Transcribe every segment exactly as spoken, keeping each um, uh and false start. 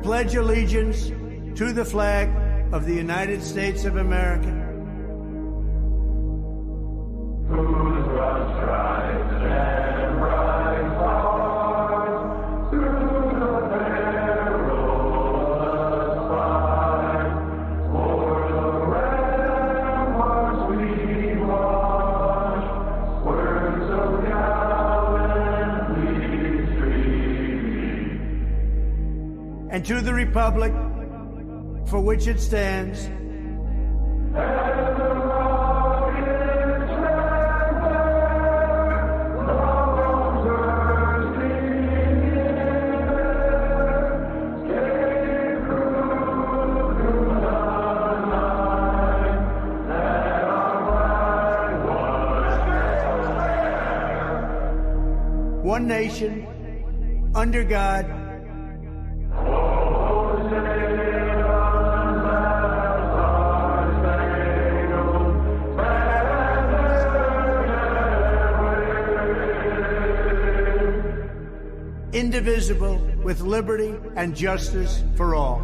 pledge allegiance to the flag of the United States of America. And to the republic for which it stands, one nation, under God, indivisible, with liberty and justice for all.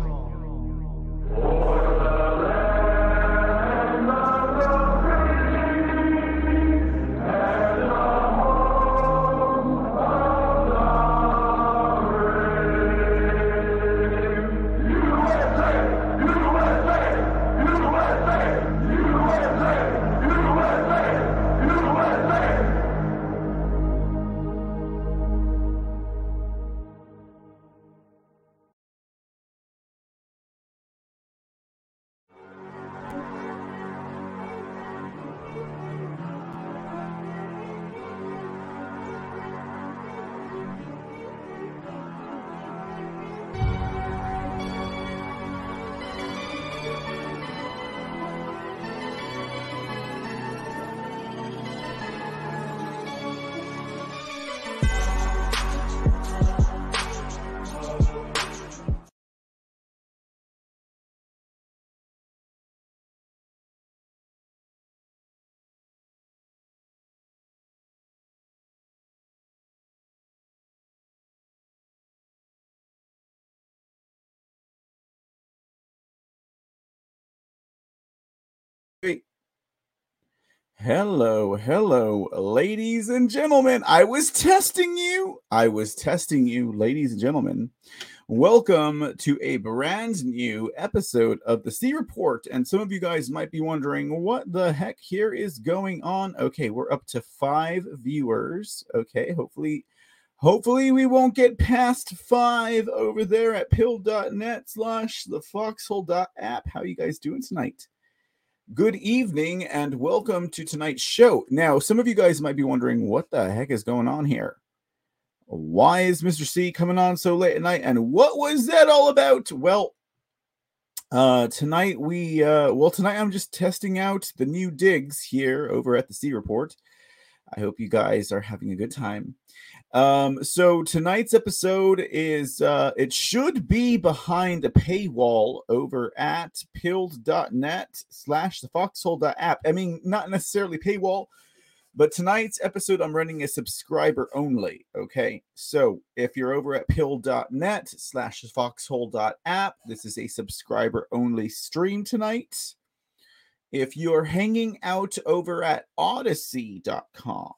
Hello, hello, ladies and gentlemen. I was testing you. I was testing you, ladies and gentlemen. Welcome to a brand new episode of the C Report. And some of you guys might be wondering what the heck here is going on. Okay, we're up to five viewers. Okay, hopefully, hopefully we won't get past five over there at pill.net slash the foxhole.app. How are you guys doing tonight? Good evening and welcome to tonight's show. Now, some of you guys might be wondering what the heck is going on here. Why is Mister C coming on so late at night? And what was that all about? Well, uh, tonight we, uh, well, tonight I'm just testing out the new digs here over at the C Report. I hope you guys are having a good time. Um, so tonight's episode is, uh, it should be behind a paywall over at pilled.net slash the foxhole.app. I mean, not necessarily paywall, but tonight's episode I'm running is subscriber only. Okay. So if you're over at pilled.net slash the foxhole.app, this is a subscriber only stream tonight. If you're hanging out over at odyssey dot com,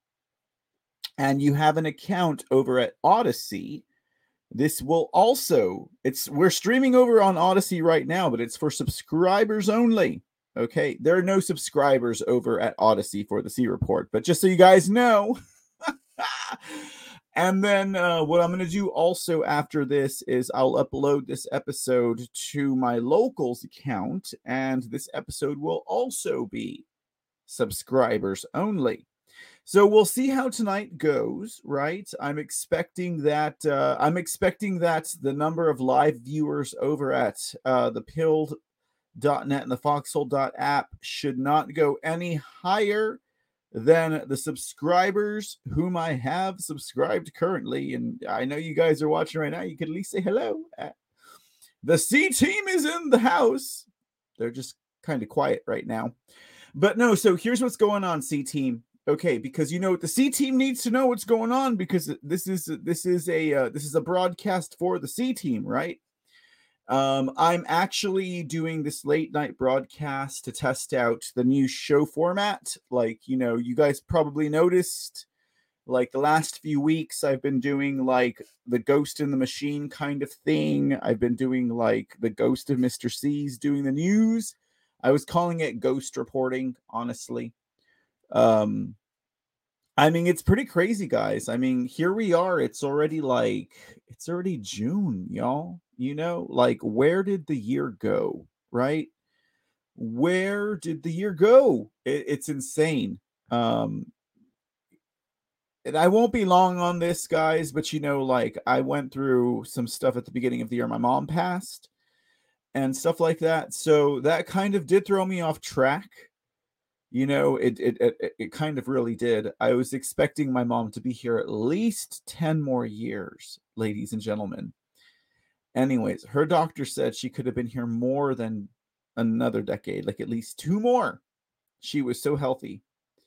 and you have an account over at Odyssey, this will also, it's we're streaming over on Odyssey right now, but it's for subscribers only. Okay, there are no subscribers over at Odyssey for the C Report, but just so you guys know. And then uh, what I'm going to do also after this is I'll upload this episode to my locals account, and this episode will also be subscribers only. So we'll see how tonight goes, right? I'm expecting that uh, I'm expecting that the number of live viewers over at uh, the pilled dot net and the foxhole.app should not go any higher than the subscribers whom I have subscribed currently. And I know you guys are watching right now. You could at least say hello. The C team is in the house. They're just kind of quiet right now. But no, so here's what's going on, C team. Okay, because you know the C team needs to know what's going on because this is this is a uh, this is a broadcast for the C team, right? Um, I'm actually doing this late night broadcast to test out the new show format. Like, you know, you guys probably noticed, like the last few weeks, I've been doing like the Ghost in the Machine kind of thing. I've been doing like the Ghost of Mister C's doing the news. I was calling it ghost reporting, honestly. Um, I mean, it's pretty crazy, guys. I mean, here we are. It's already like, it's already June, y'all. You know, like, where did the year go, right? Where did the year go? It, it's insane. Um, and I won't be long on this, guys, but you know, like, I went through some stuff at the beginning of the year. My mom passed and stuff like that. So that kind of did throw me off track. You know, it, it it it kind of really did. I was expecting my mom to be here at least ten more years, ladies and gentlemen. Anyways, her doctor said she could have been here more than another decade, like at least two more. She was so healthy.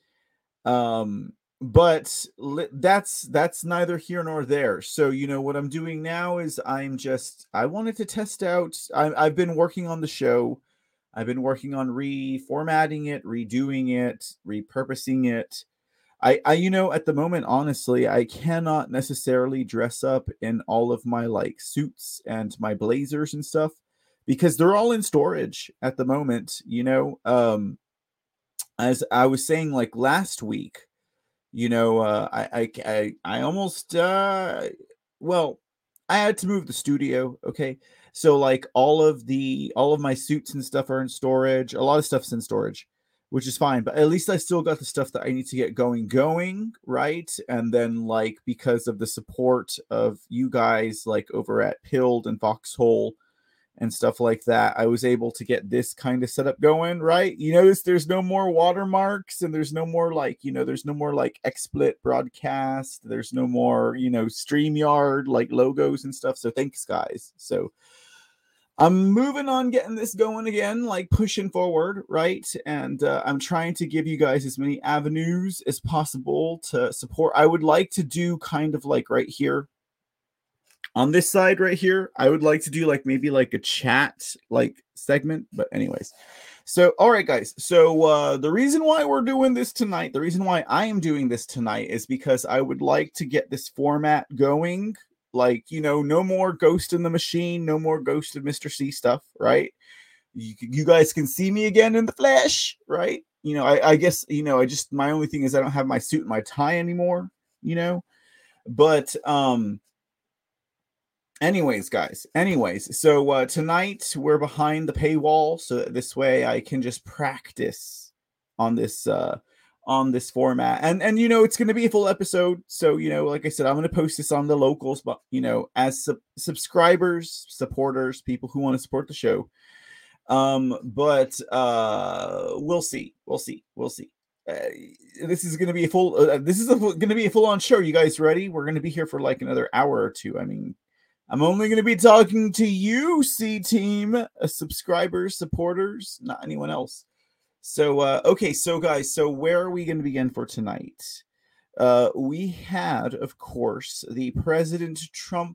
Um, but li- that's that's neither here nor there. So, you know, what I'm doing now is I'm just I wanted to test out. I, I've been working on the show. I've been working on reformatting it, redoing it, repurposing it. I, I, you know, at the moment, honestly, I cannot necessarily dress up in all of my like suits and my blazers and stuff because they're all in storage at the moment. You know, um, as I was saying, like last week, you know, uh, I, I, I, I almost, uh, well, I had to move the studio. Okay. So like all of the, all of my suits and stuff are in storage. A lot of stuff's in storage, which is fine, but at least I still got the stuff that I need to get going, going. Right. And then like, because of the support of you guys, like over at Pilled and Foxhole and stuff like that, I was able to get this kind of setup going, right? You notice there's no more watermarks and there's no more like, you know, there's no more like XSplit broadcast. There's no more, you know, StreamYard like logos and stuff. So thanks, guys. So I'm moving on, getting this going again, like pushing forward, right? And uh, I'm trying to give you guys as many avenues as possible to support. I would like to do kind of like right here, on this side right here, I would like to do like maybe like a chat like segment. But anyways, so all right, guys. So uh, the reason why we're doing this tonight, the reason why I am doing this tonight is because I would like to get this format going. Like, you know, no more Ghost in the Machine, no more Ghost of Mister C stuff, right? You, you guys can see me again in the flesh, right? You know, I, I guess, you know, I just, my only thing is I don't have my suit and my tie anymore, you know, but, um, anyways, guys, anyways, so uh, tonight we're behind the paywall, so that this way I can just practice on this uh, on this format, and and you know it's going to be a full episode. So you know, like I said, I'm going to post this on the locals, but you know, as sub- subscribers, supporters, people who want to support the show. Um, but uh, we'll see, we'll see, we'll see. Uh, this is going to be a full. Uh, this is going to be a full on show. You guys ready? We're going to be here for like another hour or two. I mean. I'm only going to be talking to you, C-Team, uh, subscribers, supporters, not anyone else. So, uh, okay, so guys, so where are we going to begin for tonight? Uh, we had, of course, the President Trump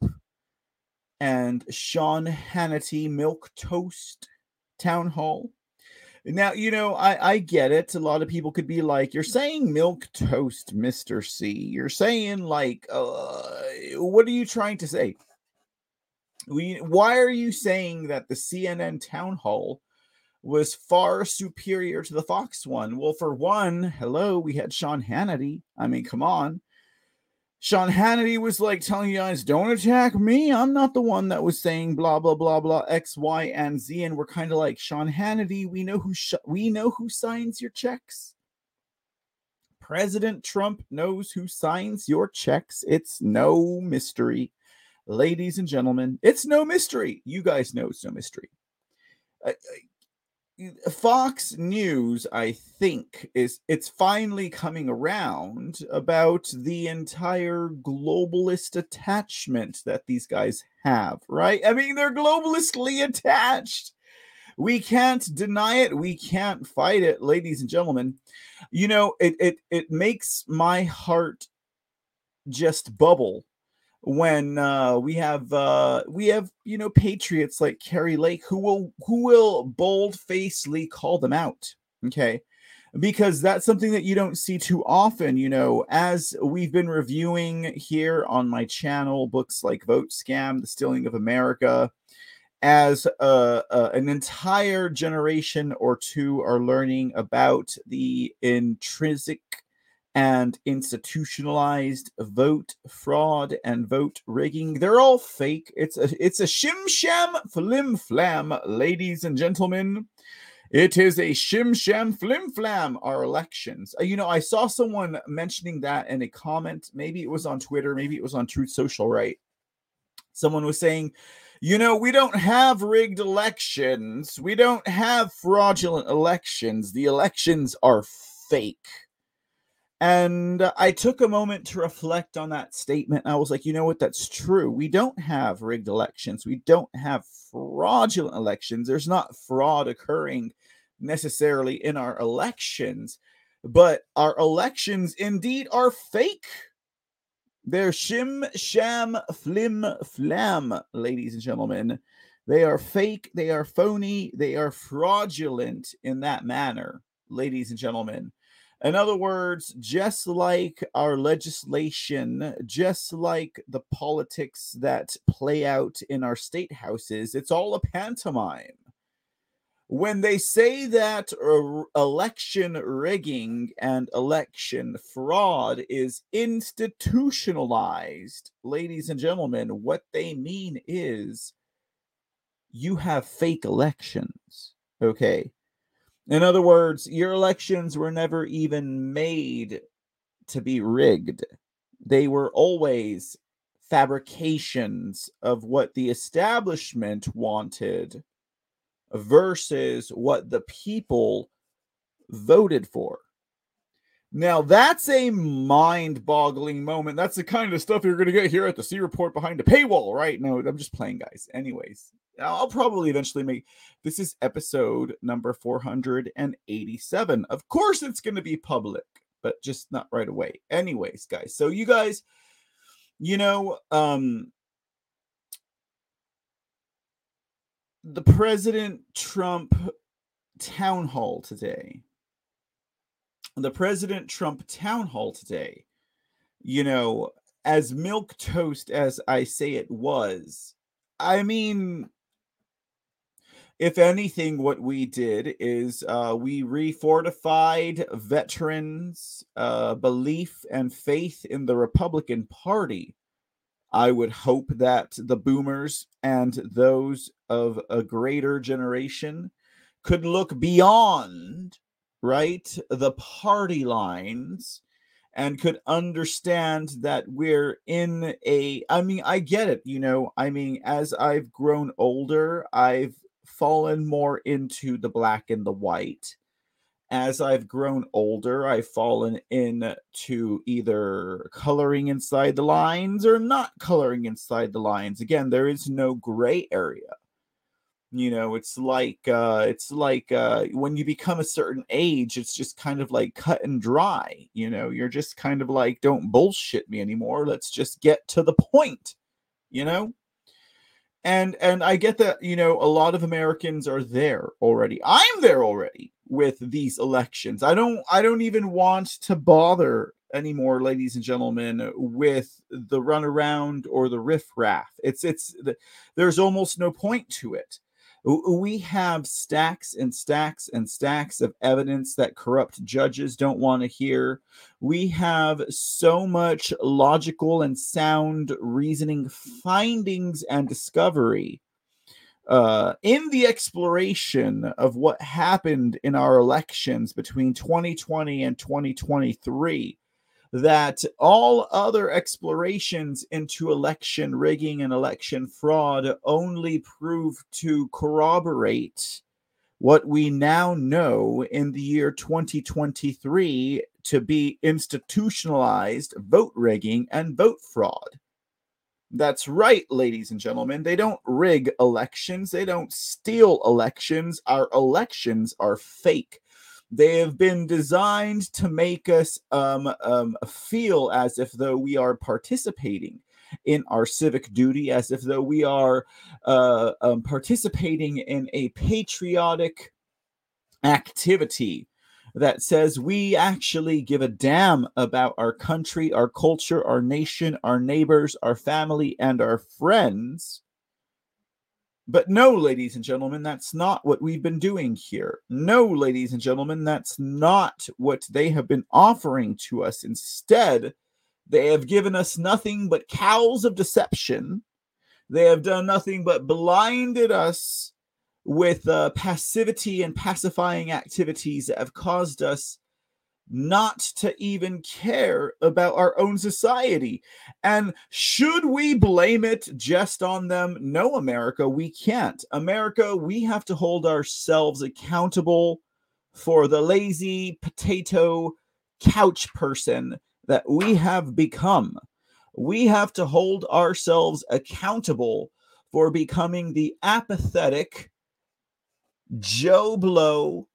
and Sean Hannity milquetoast town hall. Now, you know, I, I get it. A lot of people could be like, you're saying milquetoast, Mister C. You're saying, like, uh, what are you trying to say? We, why are you saying that the C N N town hall was far superior to the Fox one? Well, for one, hello, we had Sean Hannity. I mean, come on. Sean Hannity was like telling you guys, don't attack me. I'm not the one that was saying blah, blah, blah, blah, X, Y, and Z. And we're kind of like, Sean Hannity, we know who sh- we know who signs your checks. President Trump knows who signs your checks. It's no mystery. Ladies and gentlemen, it's no mystery. You guys know it's no mystery. Uh, Fox News, I think, is it's finally coming around about the entire globalist attachment that these guys have, right? I mean, they're globalistly attached. We can't deny it. We can't fight it, ladies and gentlemen. You know, it it it makes my heart just bubble when uh, we have uh, we have you know patriots like Carrie Lake who will who will bold-facedly call them out, okay? Because that's something that you don't see too often. You know, as we've been reviewing here on my channel, books like Vote Scam, The Stealing of America, as uh, uh, an entire generation or two are learning about the intrinsic and institutionalized vote fraud and vote rigging. They're all fake. It's a, it's a shim sham flim flam, ladies and gentlemen. It is a shim sham flim flam, our elections. Uh, you know, I saw someone mentioning that in a comment. Maybe it was on Twitter. Maybe it was on Truth Social, right? Someone was saying, you know, we don't have rigged elections. We don't have fraudulent elections. The elections are fake. And I took a moment to reflect on that statement. I was like, you know what? That's true. We don't have rigged elections. We don't have fraudulent elections. There's not fraud occurring necessarily in our elections, but our elections indeed are fake. They're shim, sham, flim, flam, ladies and gentlemen. They are fake. They are phony. They are fraudulent in that manner, ladies and gentlemen. In other words, just like our legislation, just like the politics that play out in our state houses, it's all a pantomime. When they say that uh, election rigging and election fraud is institutionalized, ladies and gentlemen, what they mean is you have fake elections, okay? In other words, your elections were never even made to be rigged. They were always fabrications of what the establishment wanted versus what the people voted for. Now, that's a mind-boggling moment. That's the kind of stuff you're going to get here at the C Report behind a paywall, right? No, I'm just playing, guys. Anyways, I'll probably eventually make... This is episode number four hundred eighty-seven. Of course, it's going to be public, but just not right away. Anyways, guys. So you guys, you know, um... the President Trump town hall today. The President Trump town hall today, you know, as milquetoast as I say it was, I mean, if anything, what we did is uh, we refortified veterans' uh, belief and faith in the Republican Party. I would hope that the boomers and those of a greater generation could look beyond, right, the party lines and could understand that we're in a, I mean, I get it, you know, I mean, as I've grown older, I've fallen more into the black and the white. As I've grown older, I've fallen into either coloring inside the lines or not coloring inside the lines. Again, there is no gray area. You know, it's like uh, it's like uh, when you become a certain age, it's just kind of like cut and dry. You know, you're just kind of like, don't bullshit me anymore. Let's just get to the point, you know? And and I get that, you know, a lot of Americans are there already. I'm there already with these elections. I don't I don't even want to bother anymore, ladies and gentlemen, with the runaround or the riffraff. It's it's there's almost no point to it. We have stacks and stacks and stacks of evidence that corrupt judges don't want to hear. We have so much logical and sound reasoning, findings, and discovery uh, in the exploration of what happened in our elections between twenty twenty and twenty twenty-three. That all other explorations into election rigging and election fraud only prove to corroborate what we now know in the year twenty twenty-three to be institutionalized vote rigging and vote fraud. That's right, ladies and gentlemen. They don't rig elections. They don't steal elections. Our elections are fake. They have been designed to make us um, um, feel as if though we are participating. in our civic duty, as if though we are uh, um, participating in a patriotic activity that says we actually give a damn about our country, our culture, our nation, our neighbors, our family, and our friends. But no, ladies and gentlemen, that's not what we've been doing here. No, ladies and gentlemen, that's not what they have been offering to us. Instead, they have given us nothing but cows of deception. They have done nothing but blinded us with uh, passivity and pacifying activities that have caused us not to even care about our own society. And should we blame it just on them? No, America, we can't. America, we have to hold ourselves accountable for the lazy potato couch person that we have become. We have to hold ourselves accountable for becoming the apathetic Joe Blow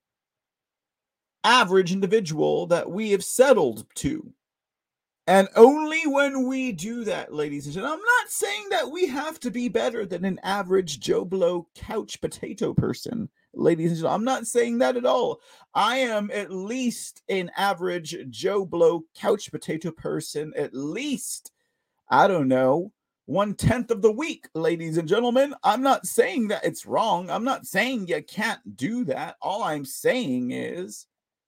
average individual that we have settled to. And only when we do that, ladies and gentlemen, I'm not saying that we have to be better than an average Joe Blow couch potato person, ladies and gentlemen. I'm not saying that at all. I am at least an average Joe Blow couch potato person, at least, I don't know, one tenth of the week, ladies and gentlemen. I'm not saying that it's wrong. I'm not saying you can't do that. All I'm saying is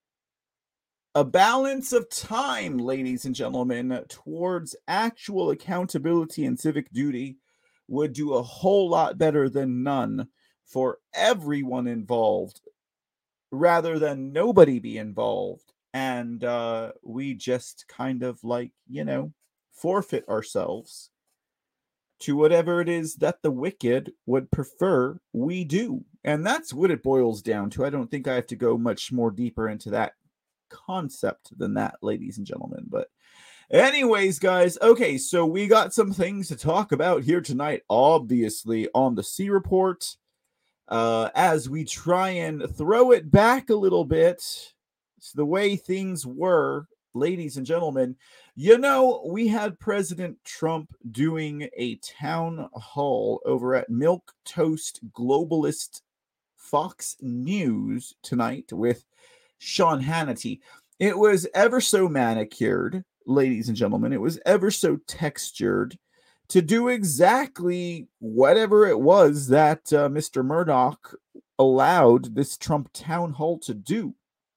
a balance of time, ladies and gentlemen, towards actual accountability and civic duty would do a whole lot better than none for everyone involved, rather than nobody be involved. And uh, we just kind of like, you know, forfeit ourselves to whatever it is that the wicked would prefer we do. And that's what it boils down to. I don't think I have to go much more deeper into that concept than that, ladies and gentlemen. But anyways, guys, okay, so we got some things to talk about here tonight, obviously, on the C Report, uh, as we try and throw it back a little bit to the way things were, ladies and gentlemen. You know, we had President Trump doing a town hall over at Milk Toast Globalist Fox News tonight with Sean Hannity. It was ever so manicured, ladies and gentlemen. It was ever so textured to do exactly whatever it was that uh, Mister Murdoch allowed this Trump town hall to do.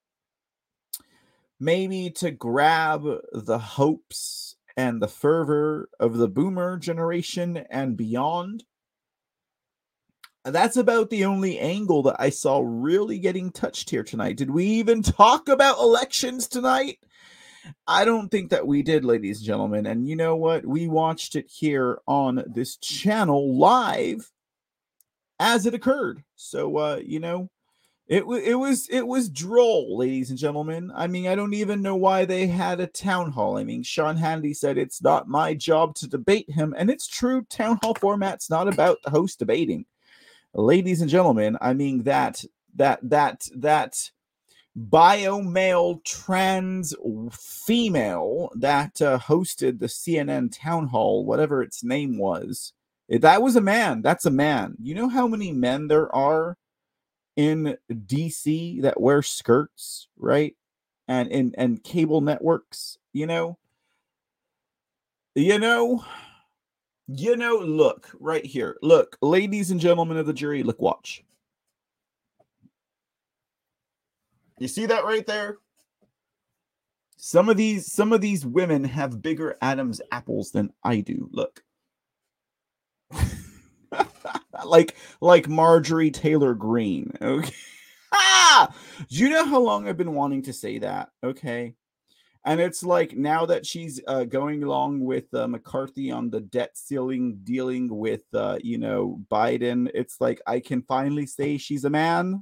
Maybe to grab the hopes and the fervor of the boomer generation and beyond. That's about the only angle that I saw really getting touched here tonight. Did we even talk about elections tonight? I don't think that we did, ladies and gentlemen. And you know what? We watched it here on this channel live as it occurred. So, uh, you know, it, w- it was it was droll, ladies and gentlemen. I mean, I don't even know why they had a town hall. I mean, Sean Hannity said it's not my job to debate him. And it's true. Town hall format's not about the host debating. Ladies and gentlemen, I mean that that that that bio male trans female that uh, hosted the C N N town hall, whatever its name was, that was a man. That's a man. You know how many men there are in D C that wear skirts, right? And and and cable networks. You know, you know. You know, look, right here. Look, ladies and gentlemen of the jury, look, watch. You see that right there? Some of these, some of these women have bigger Adam's apples than I do. Look. like, like Marjorie Taylor Greene. Okay. Ah! Do you know how long I've been wanting to say that? Okay. And it's like now that she's uh, going along with uh, McCarthy on the debt ceiling, dealing with, uh, you know, Biden, it's like I can finally say she's a man.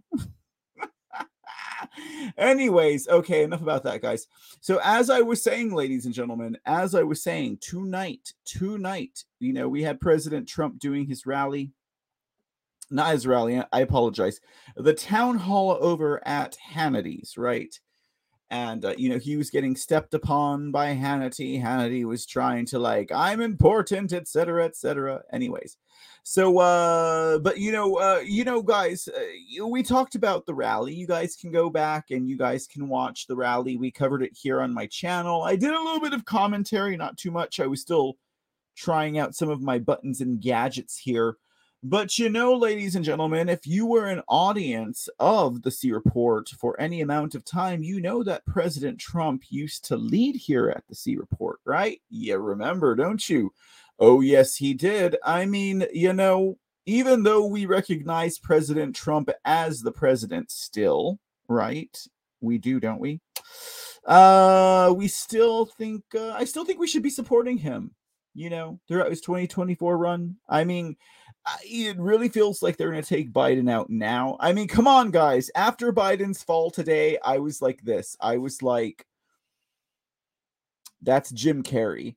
Anyways, okay, enough about that, guys. So as I was saying, ladies and gentlemen, as I was saying, tonight, tonight, you know, we had President Trump doing his rally. Not his rally, I apologize. The town hall over at Hannity's, right? and uh, you know, he was getting stepped upon by Hannity. Hannity was trying to like, I'm important, et cetera, et cetera. Anyways, so uh, but you know, uh, you know, guys, uh, we talked about the rally. You guys can go back and you guys can watch the rally. We covered it here on my channel. I did a little bit of commentary, not too much. I was still trying out some of my buttons and gadgets here. But you know, ladies and gentlemen, if you were an audience of the C Report for any amount of time, you know that President Trump used to lead here at the C Report, right? You remember, don't you? Oh, yes, he did. I mean, you know, even though we recognize President Trump as the president still, right? We do, don't we? Uh, we still think, uh, I still think we should be supporting him, you know, throughout his twenty twenty-four run. I mean, it really feels like they're going to take Biden out now. I mean, come on, guys. After Biden's fall today, I was like this. I was like, that's Jim Carrey.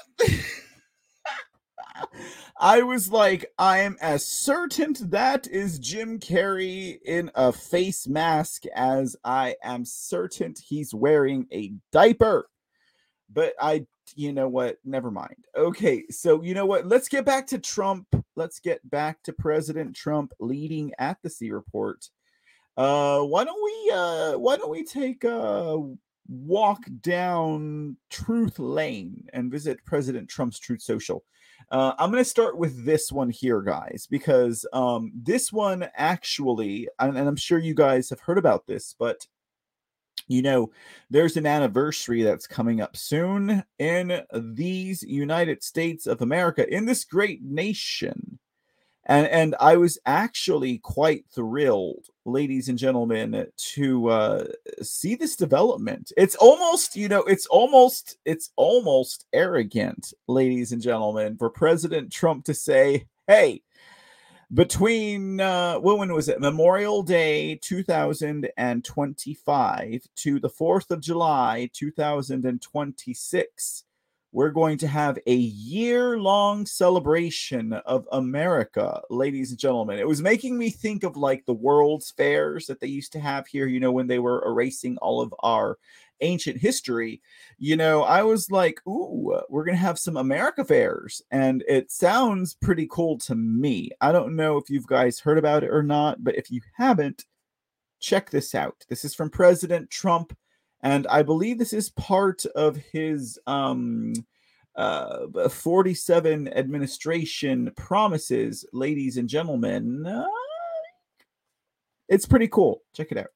I was like, I am as certain that is Jim Carrey in a face mask as I am certain he's wearing a diaper. But I, you know what? Never mind. Okay, so you know what? Let's get back to Trump. Let's get back to President Trump leading at the C Report. Uh, why don't we? Uh, why don't we take a walk down Truth Lane and visit President Trump's Truth Social? Uh, I'm going to start with this one here, guys, because um, this one actually, and, and I'm sure you guys have heard about this, but you know, there's an anniversary that's coming up soon in these United States of America, in this great nation. And and I was actually quite thrilled, ladies and gentlemen, to uh, see this development. It's almost, you know, it's almost, it's almost arrogant, ladies and gentlemen, for President Trump to say, hey, between, uh, well, when was it? Memorial Day two thousand twenty-five to the fourth of July two thousand twenty-six, we're going to have a year-long celebration of America, ladies and gentlemen. It was making me think of like the World's Fairs that they used to have here, you know, when they were erasing all of our ancient history. You know, I was like, ooh, we're going to have some America fairs. And it sounds pretty cool to me. I don't know if you guys heard about it or not, but if you haven't, check this out. This is from President Trump. And I believe this is part of his um, uh, forty-seven administration promises, ladies and gentlemen. Uh, it's pretty cool. Check it out.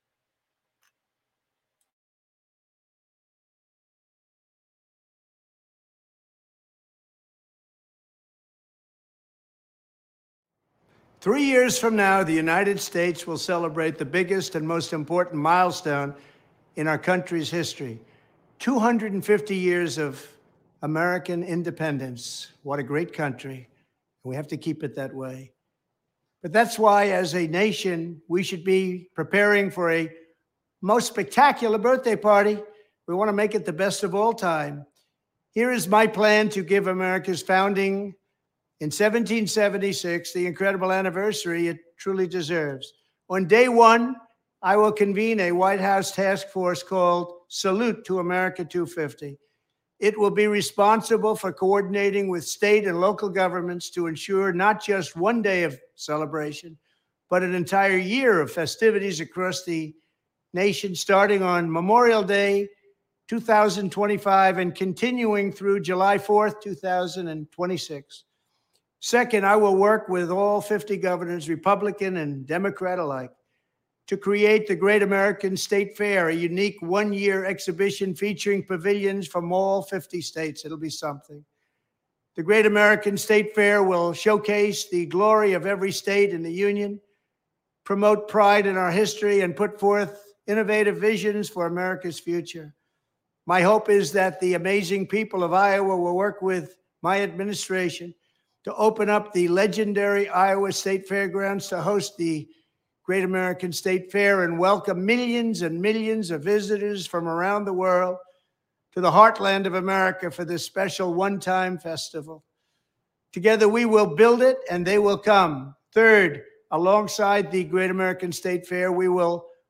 Three years from now, the United States will celebrate the biggest and most important milestone in our country's history. two hundred fifty years of American independence. What a great country. We have to keep it that way. But that's why, as a nation, we should be preparing for a most spectacular birthday party. We want to make it the best of all time. Here is my plan to give America's founding in seventeen seventy-six the incredible anniversary it truly deserves. On day one, I will convene a White House task force called Salute to America two fifty. It will be responsible for coordinating with state and local governments to ensure not just one day of celebration, but an entire year of festivities across the nation, starting on Memorial Day two thousand twenty-five and continuing through July fourth, two thousand twenty-six. Second, I will work with all fifty governors, Republican and Democrat alike, to create the Great American State Fair, a unique one-year exhibition featuring pavilions from all fifty states. It'll be something. The Great American State Fair will showcase the glory of every state in the Union, promote pride in our history, and put forth innovative visions for America's future. My hope is that the amazing people of Iowa will work with my administration to open up the legendary Iowa State Fairgrounds to host the Great American State Fair and welcome millions and millions of visitors from around the world to the heartland of America for this special one-time festival. Together we will build it and they will come. Third, alongside the Great American State Fair, we will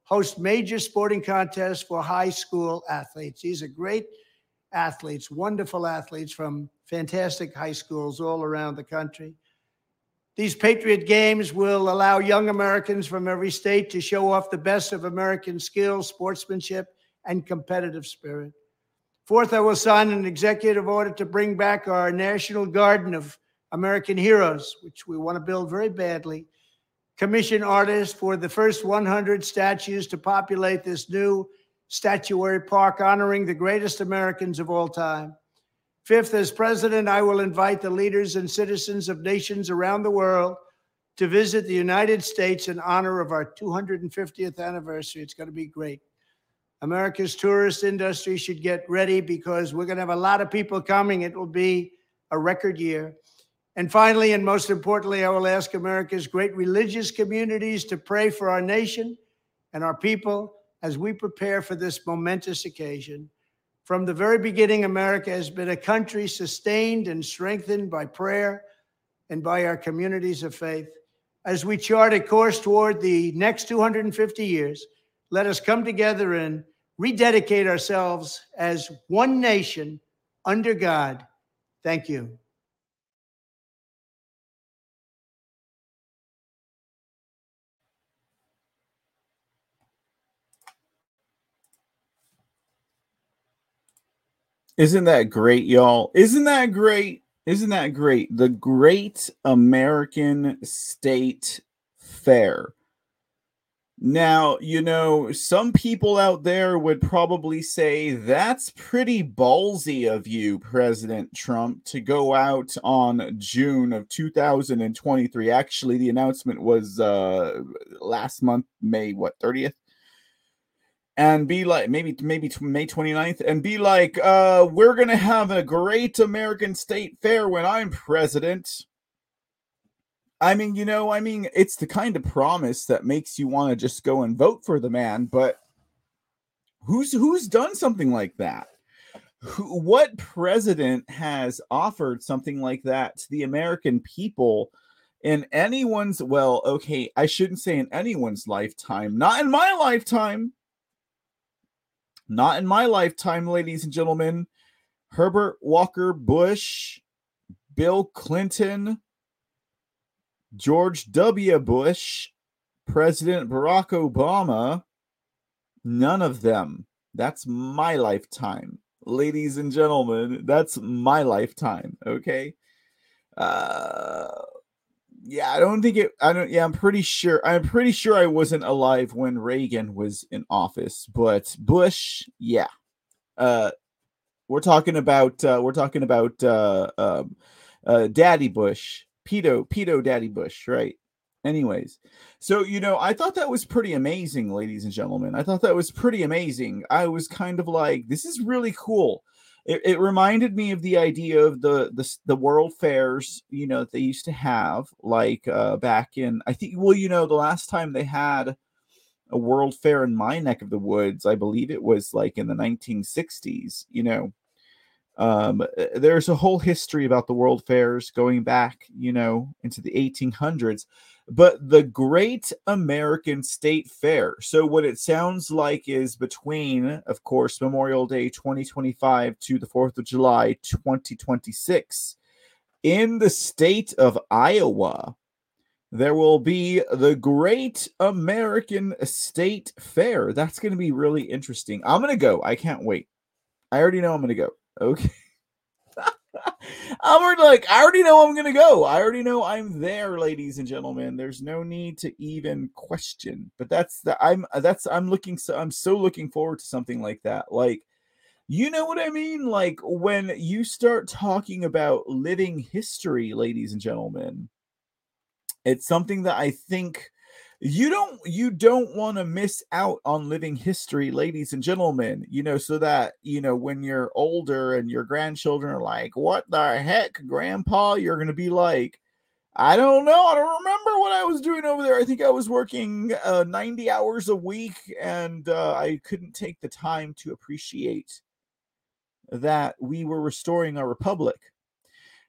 host major sporting contests for high school athletes. These are great athletes, wonderful athletes from fantastic high schools all around the country. These Patriot Games will allow young Americans from every state to show off the best of American skills, sportsmanship, and competitive spirit. Fourth, I will sign an executive order to bring back our National Garden of American Heroes, which we want to build very badly. Commission artists for the first one hundred statues to populate this new statuary park, honoring the greatest Americans of all time. Fifth, as president, I will invite the leaders and citizens of nations around the world to visit the United States in honor of our two hundred fiftieth anniversary. It's going to be great. America's tourist industry should get ready because we're going to have a lot of people coming. It will be a record year. And finally, and most importantly, I will ask America's great religious communities to pray for our nation and our people as we prepare for this momentous occasion. From the very beginning, America has been a country sustained and strengthened by prayer and by our communities of faith. As we chart a course toward the next two hundred fifty years, let us come together and rededicate ourselves as one nation under God. Thank you. Isn't that great, y'all? Isn't that great? Isn't that great? The Great American State Fair. Now, you know, some people out there would probably say that's pretty ballsy of you, President Trump, to go out on June of two thousand twenty-three. Actually, the announcement was uh, last month, May, what, thirtieth? And be like, maybe maybe May twenty-ninth, and be like, uh, we're going to have a great American State Fair when I'm president. I mean, you know, I mean, it's the kind of promise that makes you want to just go and vote for the man, but who's who's done something like that? Who, what president has offered something like that to the American people in anyone's, well, okay, I shouldn't say in anyone's lifetime, not in my lifetime. Not in my lifetime, ladies and gentlemen. Herbert Walker Bush, Bill Clinton, George W. Bush, President Barack Obama, none of them. That's my lifetime. Ladies and gentlemen, that's my lifetime, okay? Uh... Yeah, I don't think it, I don't, yeah, I'm pretty sure, I'm pretty sure I wasn't alive when Reagan was in office, but Bush, yeah. Uh, we're talking about, uh, we're talking about, uh, um, uh, Daddy Bush, pedo, pedo Daddy Bush, right? Anyways, so, you know, I thought that was pretty amazing, ladies and gentlemen. I thought that was pretty amazing. I was kind of like, this is really cool. It, it reminded me of the idea of the, the the world fairs, you know, that they used to have, like uh, back in, I think, well, you know, the last time they had a world fair in my neck of the woods, I believe it was like in the nineteen sixties, you know. Um, there's a whole history about the world fairs going back, you know, into the eighteen hundreds. But the Great American State Fair. So what it sounds like is between, of course, Memorial Day twenty twenty-five to the fourth of July twenty twenty-six. In the state of Iowa, there will be the Great American State Fair. That's going to be really interesting. I'm going to go. I can't wait. I already know I'm going to go. Okay. I'm already like, I already know I'm going to go. I already know I'm there, ladies and gentlemen. There's no need to even question. But that's the, I'm, that's, I'm looking, so I'm so looking forward to something like that. Like, you know what I mean? Like when you start talking about living history, ladies and gentlemen, it's something that I think you don't you don't want to miss out on living history, ladies and gentlemen, you know, so that, you know, when you're older and your grandchildren are like, what the heck, grandpa, you're going to be like, I don't know. I don't remember what I was doing over there. I think I was working uh, ninety hours a week and uh, I couldn't take the time to appreciate that we were restoring our republic.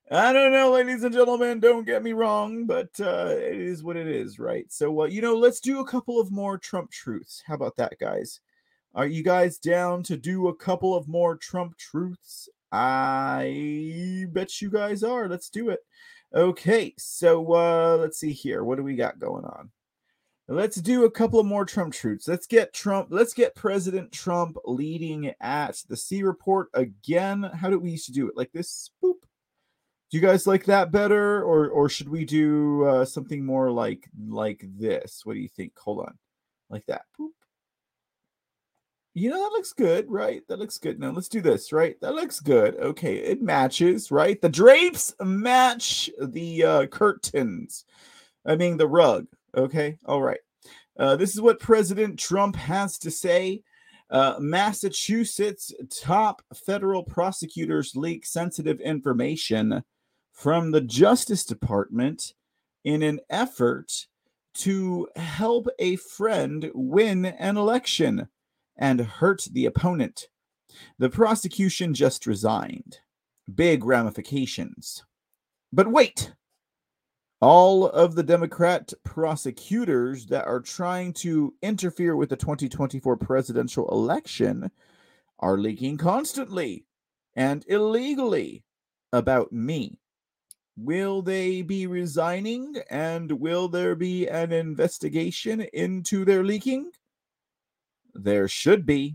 I don't know, ladies and gentlemen, don't get me wrong, but uh, it is what it is, right? So, uh, you know, let's do a couple of more Trump truths. How about that, guys? Are you guys down to do a couple of more Trump truths? I bet you guys are. Let's do it. Okay, so uh, let's see here. What do we got going on? Let's do a couple of more Trump truths. Let's get Trump. Let's get President Trump leading at the C report again. How did we used to do it? Like this? Boop. Do you guys like that better, or or should we do uh, something more like like this? What do you think? Hold on, like that. Boop. You know, that looks good, right? That looks good. Now let's do this, right? That looks good. Okay, it matches, right? The drapes match the uh, curtains. I mean, the rug. Okay, all right. Uh, this is what President Trump has to say. Uh, Massachusetts top federal prosecutors leak sensitive information from the Justice Department in an effort to help a friend win an election and hurt the opponent. The prosecution just resigned. Big ramifications. But wait! All of the Democrat prosecutors that are trying to interfere with the twenty twenty-four presidential election are leaking constantly and illegally about me. Will they be resigning, and will there be an investigation into their leaking? There should be.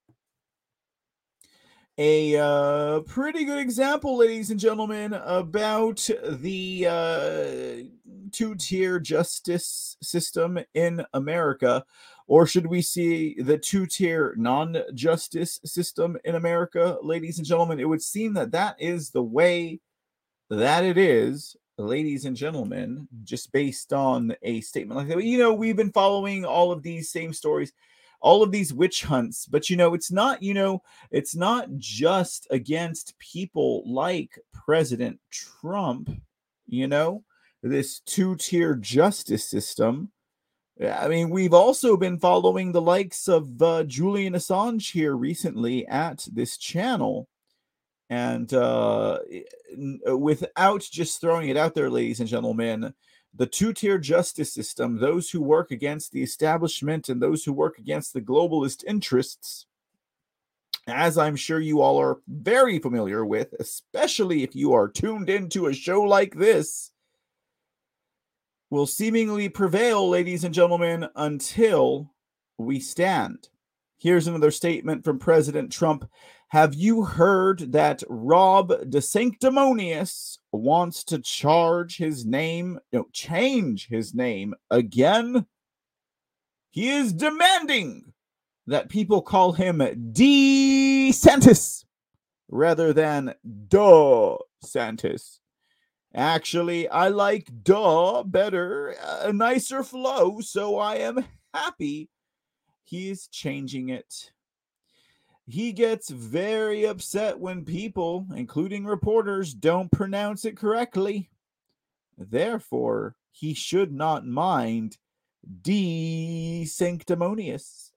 A uh, pretty good example, ladies and gentlemen, about the uh, two-tier justice system in America. Or should we see the two-tier non-justice system in America, ladies and gentlemen? It would seem that that is the way that it is, ladies and gentlemen, just based on a statement like that. You know, we've been following all of these same stories, all of these witch hunts, but you know, it's not, you know, it's not just against people like President Trump, you know, this two-tier justice system. I mean, we've also been following the likes of uh, Julian Assange here recently at this channel. And uh, without just throwing it out there, ladies and gentlemen, the two-tier justice system, those who work against the establishment and those who work against the globalist interests, as I'm sure you all are very familiar with, especially if you are tuned into a show like this, will seemingly prevail, ladies and gentlemen, until we stand. Here's another statement from President Trump. Have you heard that Rob DeSanctimonious wants to charge his name, no, change his name again? He is demanding that people call him DeSantis rather than DeSantis. Actually, I like duh better, a nicer flow, so I am happy he's changing it. He gets very upset when people, including reporters, don't pronounce it correctly. Therefore, he should not mind DeSanctimonious.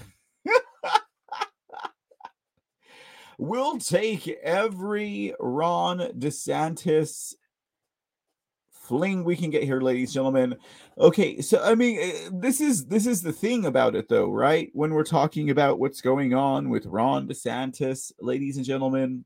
We'll take every Ron DeSantis fling we can get here, ladies and gentlemen. Okay, so I mean, this is this is the thing about it, though, right? When we're talking about what's going on with Ron DeSantis, ladies and gentlemen,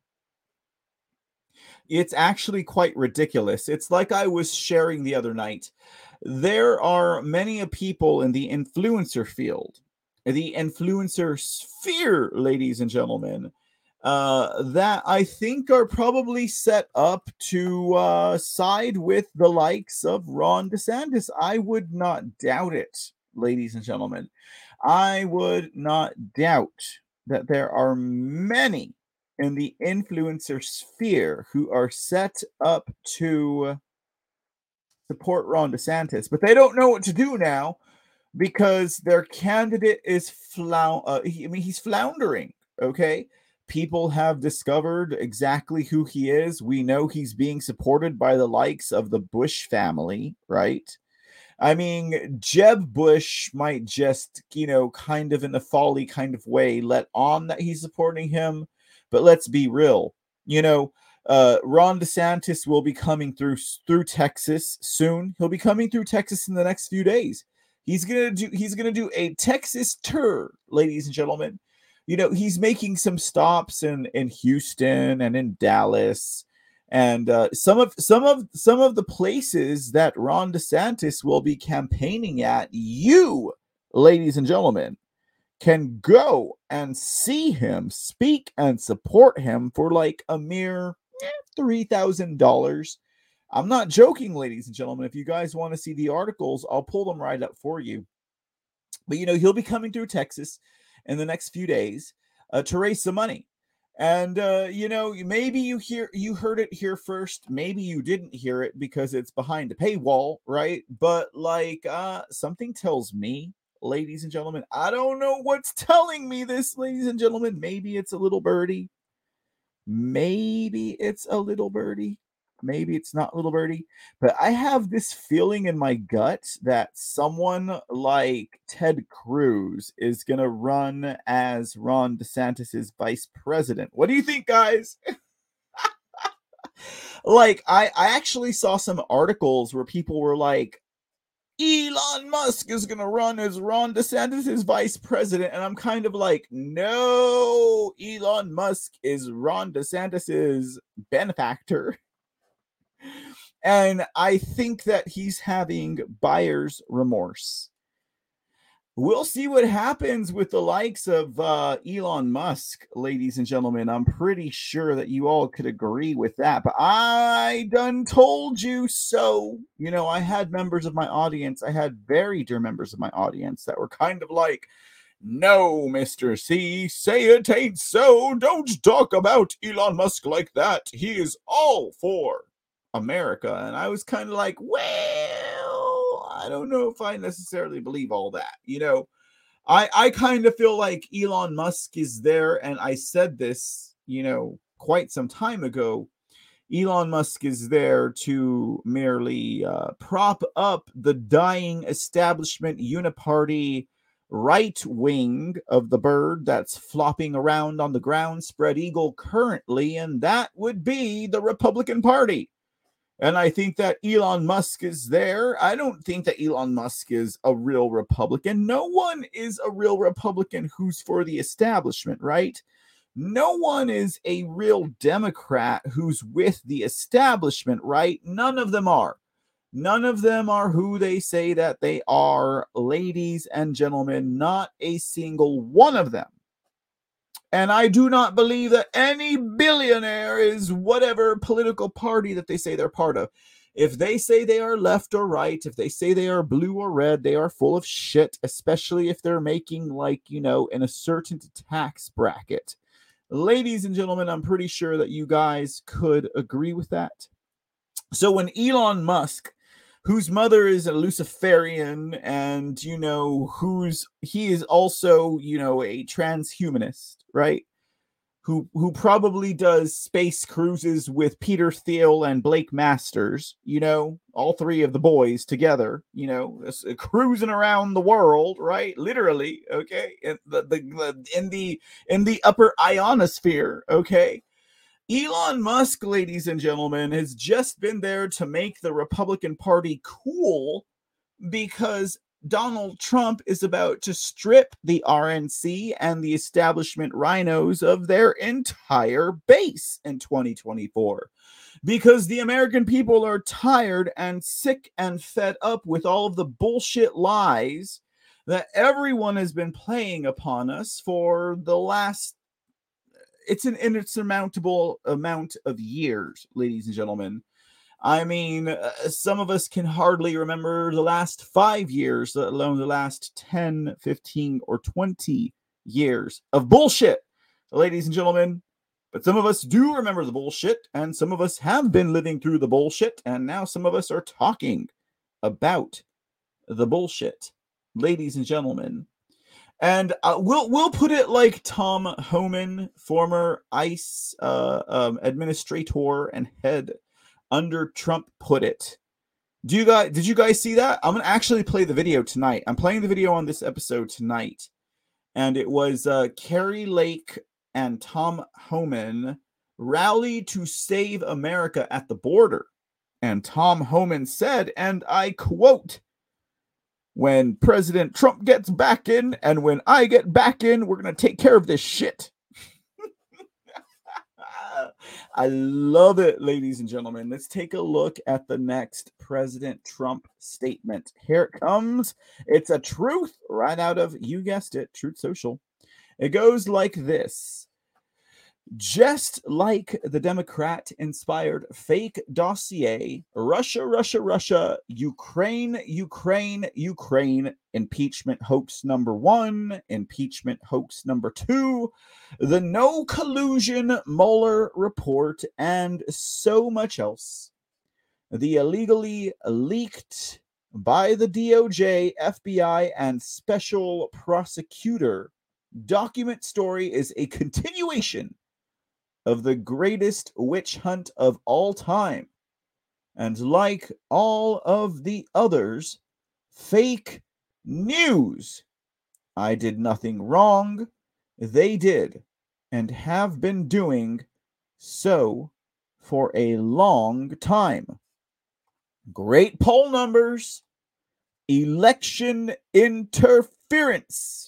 it's actually quite ridiculous. It's like I was sharing the other night. There are many people in the influencer field, the influencer sphere, ladies and gentlemen, uh, that I think are probably set up to uh, side with the likes of Ron DeSantis. I would not doubt it, ladies and gentlemen. I would not doubt that there are many in the influencer sphere who are set up to support Ron DeSantis, but they don't know what to do now because their candidate is flou- uh, he, I mean, he's floundering, okay? People have discovered exactly who he is. We know he's being supported by the likes of the Bush family, right? I mean, Jeb Bush might just, you know, kind of in a folly kind of way let on that he's supporting him. But let's be real. You know, Uh, Ron DeSantis will be coming through through Texas soon. He'll be coming through Texas in the next few days. He's gonna do he's gonna do a Texas tour, ladies and gentlemen. You know, he's making some stops in in Houston and in Dallas, and uh, some of some of some of the places that Ron DeSantis will be campaigning at. You, ladies and gentlemen, can go and see him, speak and support him for like a mere eh, three thousand dollars. I'm not joking, ladies and gentlemen. If you guys want to see the articles, I'll pull them right up for you. But, you know, he'll be coming through Texas in the next few days uh, to raise some money. And, uh, you know, maybe you hear you heard it here first. Maybe you didn't hear it because it's behind a paywall, right? But, like, uh, something tells me, ladies and gentlemen, I don't know what's telling me this, ladies and gentlemen. Maybe it's a little birdie. Maybe it's a little birdie. Maybe it's not little birdie. But I have this feeling in my gut that someone like Ted Cruz is going to run as Ron DeSantis's vice president. What do you think, guys? Like, I, I actually saw some articles where people were like, Elon Musk is going to run as Ron DeSantis' vice president. And I'm kind of like, no, Elon Musk is Ron DeSantis' benefactor. And I think that he's having buyer's remorse. We'll see what happens with the likes of uh, Elon Musk, ladies and gentlemen. I'm pretty sure that you all could agree with that. But I done told you so. You know, I had members of my audience. I had very dear members of my audience that were kind of like, no, Mister C, say it ain't so. Don't talk about Elon Musk like that. He is all for America. And I was kind of like, well, I don't know if I necessarily believe all that. You know, I I kind of feel like Elon Musk is there, and I said this, you know, quite some time ago. Elon Musk is there to merely uh, prop up the dying establishment uniparty right wing of the bird that's flopping around on the ground spread eagle currently, and that would be the Republican Party. And I think that Elon Musk is there. I don't think that Elon Musk is a real Republican. No one is a real Republican who's for the establishment, right? No one is a real Democrat who's with the establishment, right? None of them are. None of them are who they say that they are, ladies and gentlemen. Not a single one of them. And I do not believe that any billionaire is whatever political party that they say they're part of. If they say they are left or right, if they say they are blue or red, they are full of shit, especially if they're making, like, you know, in a certain tax bracket. Ladies and gentlemen, I'm pretty sure that you guys could agree with that. So when Elon Musk, whose mother is a Luciferian, and, you know, who's, he is also, you know, a transhumanist, right? Who, who probably does space cruises with Peter Thiel and Blake Masters, you know, all three of the boys together, you know, uh, cruising around the world, right? Literally, okay? In the, the, the, in the, in the upper ionosphere, okay? Elon Musk, ladies and gentlemen, has just been there to make the Republican Party cool because Donald Trump is about to strip the R N C and the establishment rhinos of their entire base in twenty twenty-four. Because the American people are tired and sick and fed up with all of the bullshit lies that everyone has been playing upon us for the last It's an insurmountable amount of years, ladies and gentlemen. I mean, uh, some of us can hardly remember the last five years, let alone the last ten, fifteen, or twenty years of bullshit, ladies and gentlemen. But some of us do remember the bullshit, and some of us have been living through the bullshit, and now some of us are talking about the bullshit, ladies and gentlemen. And uh, we'll we'll put it like Tom Homan, former ICE uh, um, administrator and head under Trump, put it. Do you guys did you guys see that? I'm gonna actually play the video tonight. I'm playing the video on this episode tonight, and it was uh, Kari Lake and Tom Homan rally to save America at the border. And Tom Homan said, and I quote, "When President Trump gets back in and when I get back in, we're going to take care of this shit." I love it, ladies and gentlemen. Let's take a look at the next President Trump statement. Here it comes. It's a truth right out of, you guessed it, Truth Social. It goes like this. Just like the Democrat-inspired fake dossier, Russia, Russia, Russia, Ukraine, Ukraine, Ukraine, impeachment hoax number one, impeachment hoax number two, the no collusion Mueller report, and so much else. The illegally leaked by the D O J, F B I, and special prosecutor document story is a continuation of the greatest witch hunt of all time. And like all of the others, fake news. I did nothing wrong. They did, and have been doing so for a long time. Great poll numbers. Election interference.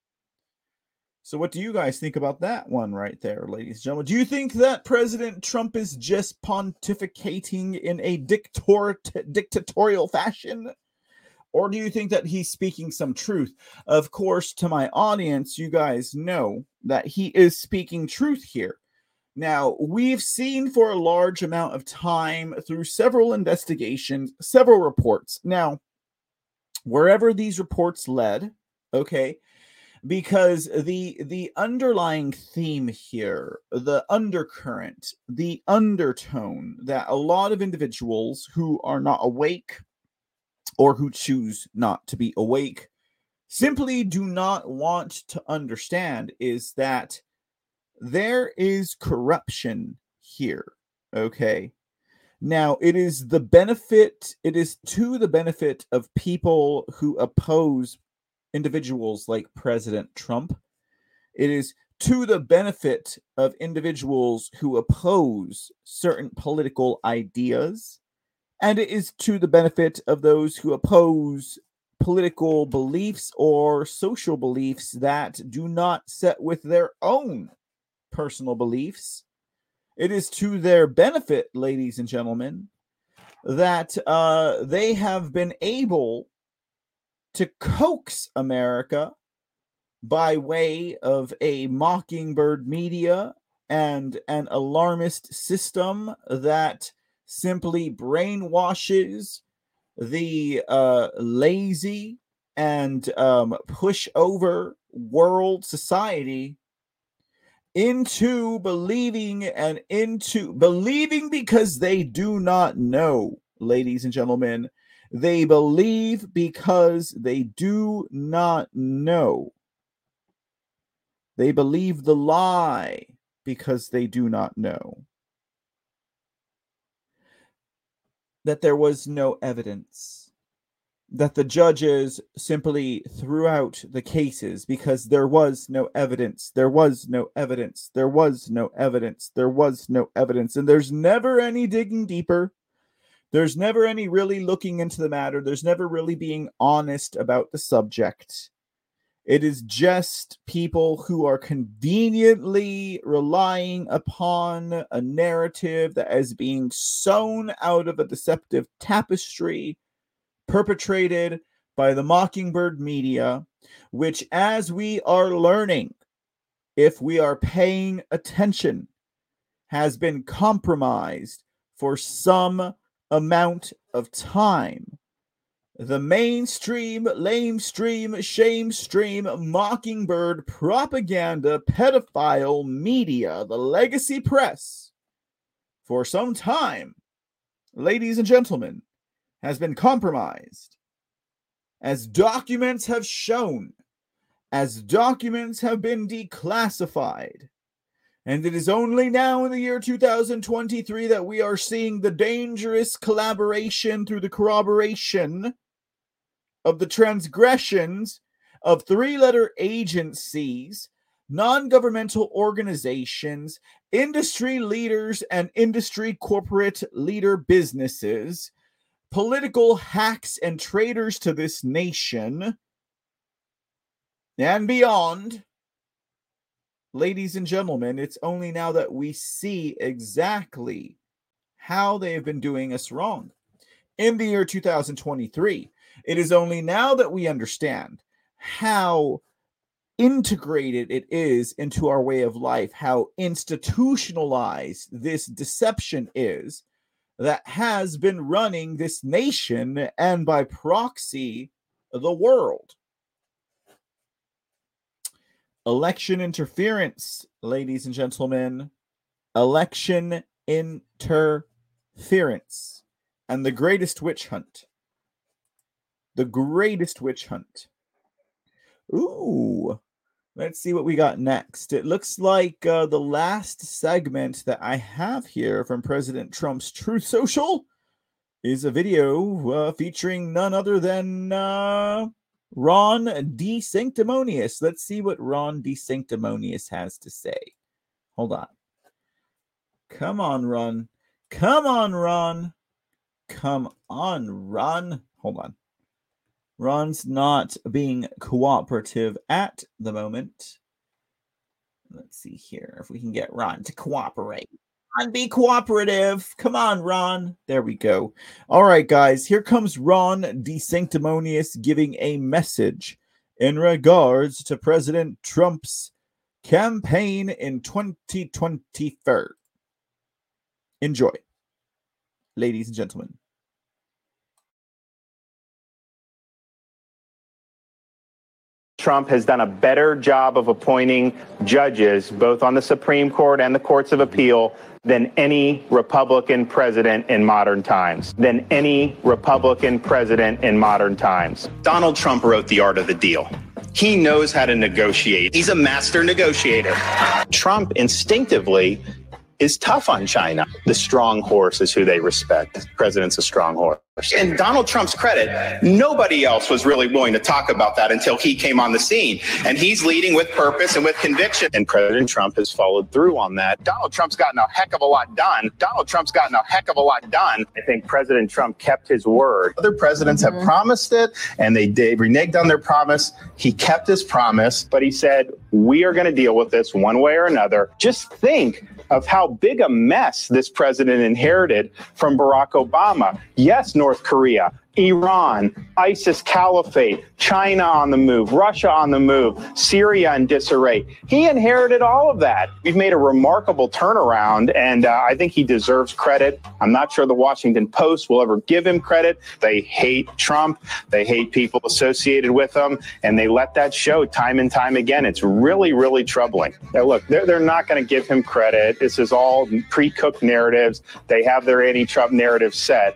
So what do you guys think about that one right there, ladies and gentlemen? Do you think that President Trump is just pontificating in a dictator- dictatorial fashion? Or do you think that he's speaking some truth? Of course, to my audience, you guys know that he is speaking truth here. Now, we've seen for a large amount of time through several investigations, several reports. Now, wherever these reports led, okay, because the the underlying theme here, the undercurrent, the undertone that a lot of individuals who are not awake or who choose not to be awake simply do not want to understand is that there is corruption here, okay? Now, it is the benefit, it is to the benefit of people who oppose individuals like President Trump. It is to the benefit of individuals who oppose certain political ideas. And it is to the benefit of those who oppose political beliefs or social beliefs that do not set with their own personal beliefs. It is to their benefit, ladies and gentlemen, that uh, they have been able to coax America by way of a mockingbird media and an alarmist system that simply brainwashes the uh, lazy and um, pushover world society into believing and into believing because they do not know, ladies and gentlemen. They believe because they do not know. They believe the lie because they do not know. That there was no evidence. That the judges simply threw out the cases because there was no evidence. There was no evidence. There was no evidence. There was no evidence. And there's never any digging deeper. There's never any really looking into the matter. There's never really being honest about the subject. It is just people who are conveniently relying upon a narrative that is being sewn out of a deceptive tapestry perpetrated by the Mockingbird media, which, as we are learning, if we are paying attention, has been compromised for some amount of time. The mainstream, lamestream, shamestream, Mockingbird propaganda, pedophile media, the legacy press, for some time, ladies and gentlemen, has been compromised. As documents have shown, as documents have been declassified. And it is only now in the year two thousand twenty-three that we are seeing the dangerous collaboration through the corroboration of the transgressions of three-letter agencies non-governmental organizations, industry leaders and industry corporate leader businesses, political hacks and traitors to this nation and beyond. Ladies and gentlemen, it's only now that we see exactly how they have been doing us wrong. In the year two thousand twenty-three, it is only now that we understand how integrated it is into our way of life, how institutionalized this deception is that has been running this nation and by proxy, the world. Election interference, ladies and gentlemen. Election interference. And the greatest witch hunt. The greatest witch hunt. Ooh. Let's see what we got next. It looks like uh, the last segment that I have here from President Trump's Truth Social is a video uh, featuring none other than... Uh, Ron DeSanctimonious. Let's see what Ron DeSanctimonious has to say. Hold on. Come on, Ron. Come on, Ron. Come on, Ron. Hold on. Ron's not being cooperative at the moment. Let's see here if we can get Ron to cooperate. Ron, be cooperative. Come on, Ron. There we go. All right, guys. Here comes Ron DeSanctimonious giving a message in regards to President Trump's campaign in twenty twenty-four. Enjoy, ladies and gentlemen. Trump has done a better job of appointing judges, both on the Supreme Court and the courts of appeal, than any Republican president in modern times. Than any Republican president in modern times. Donald Trump wrote The Art of the Deal. He knows how to negotiate. He's a master negotiator. Trump instinctively is tough on China. The strong horse is who they respect. The president's a strong horse. And Donald Trump's credit, nobody else was really willing to talk about that until he came on the scene. And he's leading with purpose and with conviction. And President Trump has followed through on that. Donald Trump's gotten a heck of a lot done. Donald Trump's gotten a heck of a lot done. I think President Trump kept his word. Other presidents mm-hmm. have promised it, and they did, reneged on their promise. He kept his promise. But he said, we are going to deal with this one way or another. Just think of how big a mess this president inherited from Barack Obama. Yes, North Korea, Iran, ISIS caliphate, China on the move, Russia on the move, Syria in disarray. He inherited all of that. We've made a remarkable turnaround, and uh, I think he deserves credit. I'm not sure the Washington Post will ever give him credit. They hate Trump. They hate people associated with him, and they let that show time and time again. It's really, really troubling. Now, look, they're, they're not going to give him credit. This is all pre-cooked narratives. They have their anti-Trump narrative set.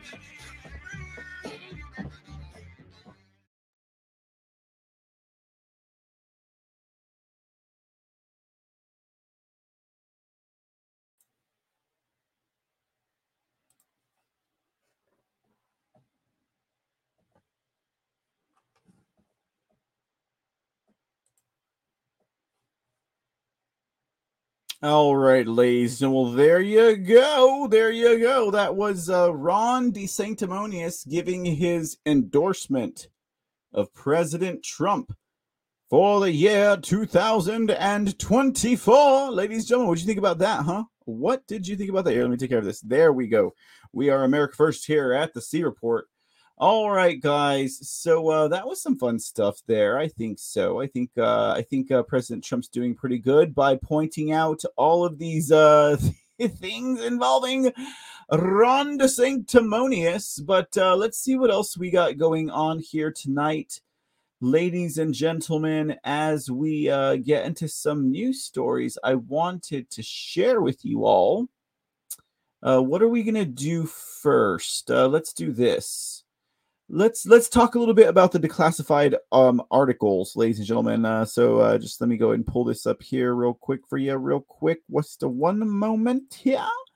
All right, ladies. Well, there you go. There you go. That was uh, Ron DeSanctimonious giving his endorsement of President Trump for the year two thousand twenty-four. Ladies and gentlemen, what did you think about that, huh? What did you think about that? Here, let me take care of this. There we go. We are America First here at the C Report. All right, guys. So uh, that was some fun stuff there. I think so. I think uh, I think uh, President Trump's doing pretty good by pointing out all of these uh, things involving Ron DeSanctimonious. But uh, let's see what else we got going on here tonight, ladies and gentlemen. As we uh, get into some news stories, I wanted to share with you all. Uh, what are we gonna do first? Uh, let's do this. Let's let's talk a little bit about the declassified um, articles, ladies and gentlemen. Uh, so uh, just let me go ahead and pull this up here real quick for you, real quick. What's the one moment here?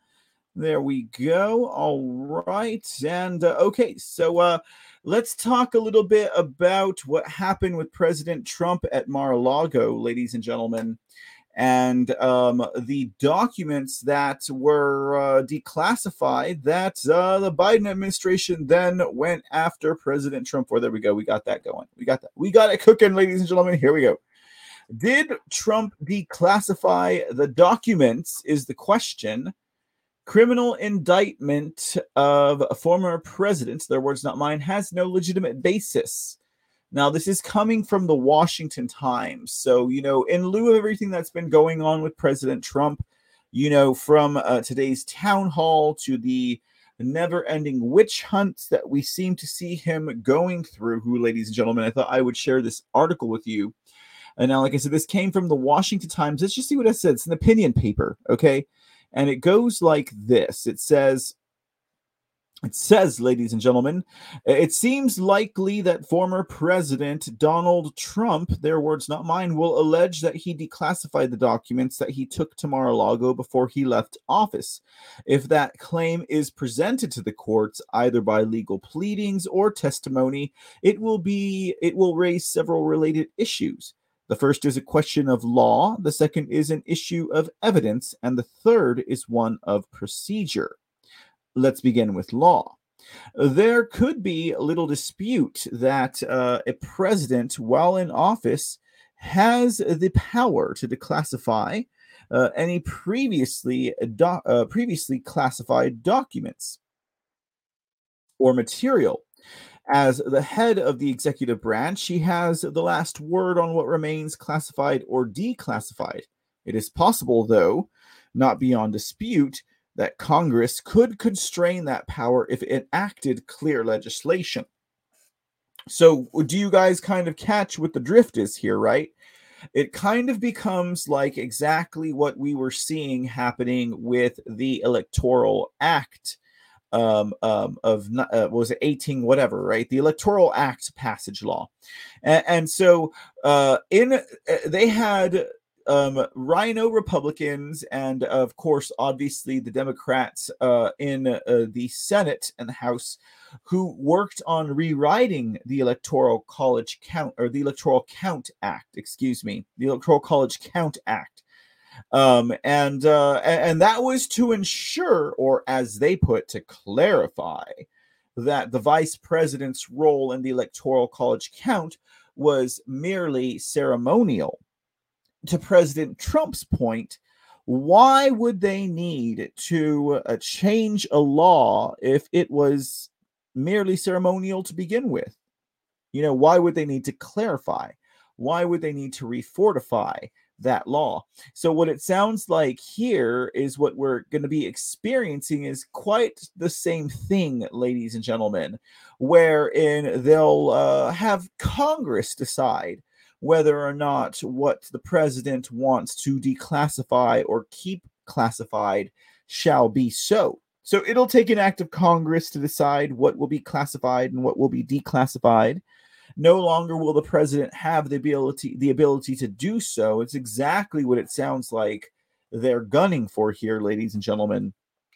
There we go. All right. And uh, okay, so uh, let's talk a little bit about what happened with President Trump at Mar-a-Lago, ladies and gentlemen, and um, the documents that were uh, declassified that uh, the Biden administration then went after President Trump for. There we go. We got that going. We got that. We got it cooking, ladies and gentlemen. Here we go. Did Trump declassify the documents is the question. Criminal indictment of former presidents, their words not mine, has no legitimate basis. Now, this is coming from the Washington Times. So, you know, in lieu of everything that's been going on with President Trump, you know, from uh, today's town hall to the never-ending witch hunts that we seem to see him going through, who, ladies and gentlemen, I thought I would share this article with you. And now, like I said, this came from the Washington Times. Let's just see what it says. It's an opinion paper, okay? And it goes like this. It says, it says, ladies and gentlemen, it seems likely that former President Donald Trump, their words not mine, will allege that he declassified the documents that he took to Mar-a-Lago before he left office. If that claim is presented to the courts, either by legal pleadings or testimony, it will be, it will raise several related issues. The first is a question of law, the second is an issue of evidence, and the third is one of procedure. Let's begin with law. There could be little dispute that uh, a president, while in office, has the power to declassify uh, any previously, do- uh, previously classified documents or material. As the head of the executive branch, she has the last word on what remains classified or declassified. It is possible, though, not beyond dispute, that Congress could constrain that power if it enacted clear legislation. So, do you guys kind of catch what the drift is here, right? It kind of becomes like exactly what we were seeing happening with the Electoral Act. Um, um, of uh, what was it eighteen whatever, right? The Electoral Act passage law, and, and so uh, in uh, they had um, Rhino Republicans and of course, obviously the Democrats uh, in uh, the Senate and the House who worked on rewriting the Electoral College Count or the Electoral Count Act, excuse me, the Electoral College Count Act. Um, and, uh, and that was to ensure, or as they put, to clarify that the vice president's role in the Electoral College count was merely ceremonial. To President Trump's point, why would they need to uh, change a law if it was merely ceremonial to begin with? You know, why would they need to clarify? Why would they need to refortify that law? So what it sounds like here is what we're going to be experiencing is quite the same thing, ladies and gentlemen, wherein they'll uh, have Congress decide whether or not what the president wants to declassify or keep classified shall be so. So it'll take an act of Congress to decide what will be classified and what will be declassified. No longer will the president have the ability the ability to do so. It's exactly what it sounds like they're gunning for here, ladies and gentlemen.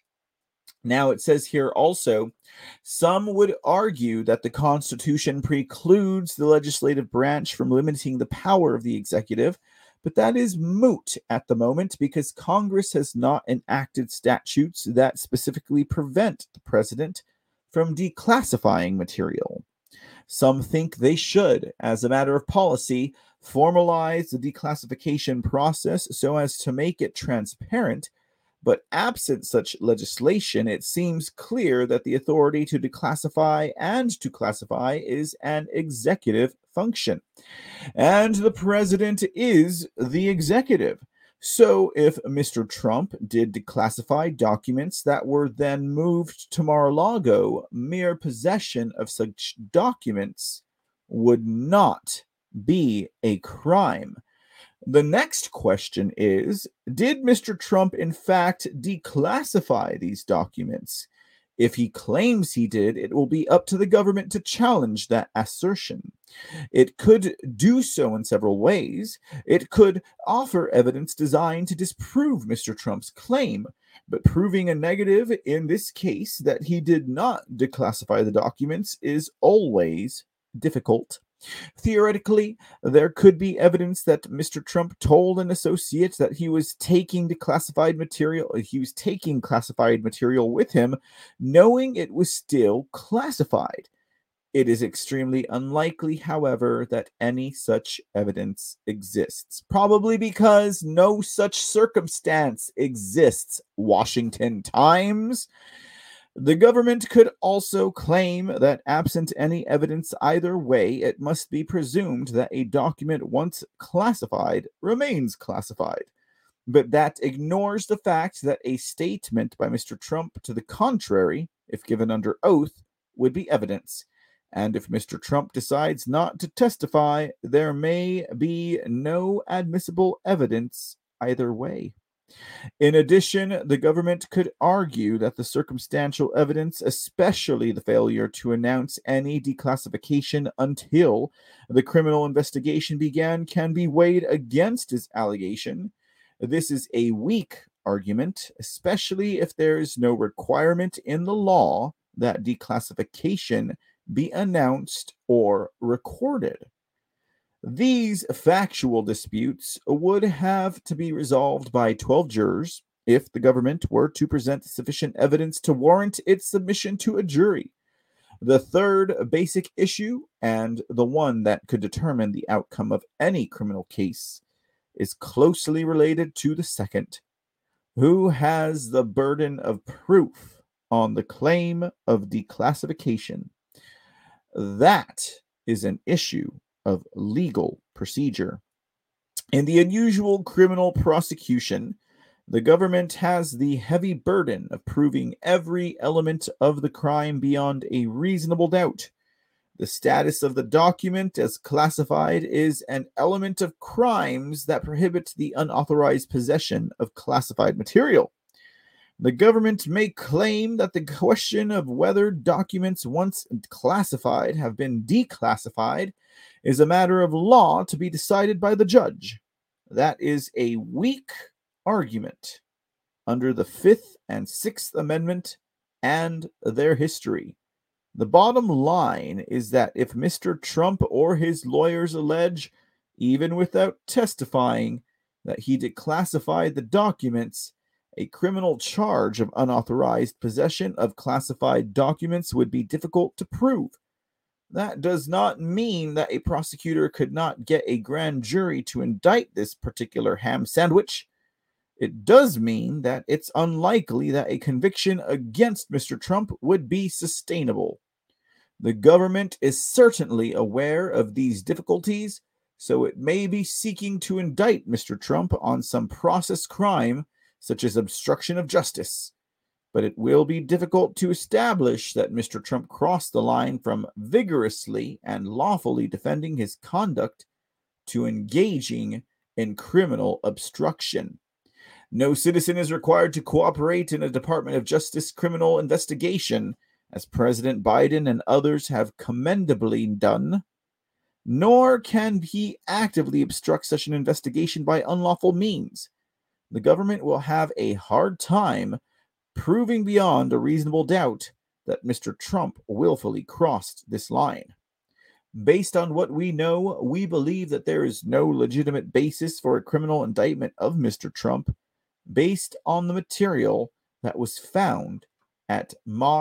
Now, it says here also, some would argue that the Constitution precludes the legislative branch from limiting the power of the executive, but that is moot at the moment because Congress has not enacted statutes that specifically prevent the president from declassifying material. Some think they should, as a matter of policy, formalize the declassification process so as to make it transparent, but absent such legislation, it seems clear that the authority to declassify and to classify is an executive function. And the president is the executive. So if Mister Trump did declassify documents that were then moved to Mar-a-Lago, mere possession of such documents would not be a crime. The next question is, did Mister Trump in fact declassify these documents? If he claims he did, it will be up to the government to challenge that assertion. It could do so in several ways. It could offer evidence designed to disprove Mister Trump's claim. But proving a negative in this case that he did not declassify the documents is always difficult. Theoretically, there could be evidence that Mister Trump told an associate that he was taking declassified material, he was taking classified material with him, knowing it was still classified. It is extremely unlikely, however, that any such evidence exists. Probably because no such circumstance exists. Washington Times. The government could also claim that absent any evidence either way, it must be presumed that a document once classified remains classified. But that ignores the fact that a statement by Mister Trump to the contrary, if given under oath, would be evidence. And if Mister Trump decides not to testify, there may be no admissible evidence either way. In addition, the government could argue that the circumstantial evidence, especially the failure to announce any declassification until the criminal investigation began, can be weighed against his allegation. This is a weak argument, especially if there is no requirement in the law that declassification be announced or recorded. These factual disputes would have to be resolved by twelve jurors if the government were to present sufficient evidence to warrant its submission to a jury. The third basic issue, and the one that could determine the outcome of any criminal case, is closely related to the second. Who has the burden of proof on the claim of declassification? That is an issue of legal procedure. In the unusual criminal prosecution, the government has the heavy burden of proving every element of the crime beyond a reasonable doubt. The status of the document as classified is an element of crimes that prohibit the unauthorized possession of classified material. The government may claim that the question of whether documents once classified have been declassified is a matter of law to be decided by the judge. That is a weak argument under the Fifth and Sixth Amendment and their history. The bottom line is that if Mister Trump or his lawyers allege, even without testifying, that he declassified the documents, a criminal charge of unauthorized possession of classified documents would be difficult to prove. That does not mean that a prosecutor could not get a grand jury to indict this particular ham sandwich. It does mean that it's unlikely that a conviction against Mister Trump would be sustainable. The government is certainly aware of these difficulties, so it may be seeking to indict Mister Trump on some process crime such as obstruction of justice, but it will be difficult to establish that Mister Trump crossed the line from vigorously and lawfully defending his conduct to engaging in criminal obstruction. No citizen is required to cooperate in a Department of Justice criminal investigation, as President Biden and others have commendably done, nor can he actively obstruct such an investigation by unlawful means. The government will have a hard time proving beyond a reasonable doubt that Mister Trump willfully crossed this line. Based on what we know, we believe that there is no legitimate basis for a criminal indictment of Mister Trump based on the material that was found at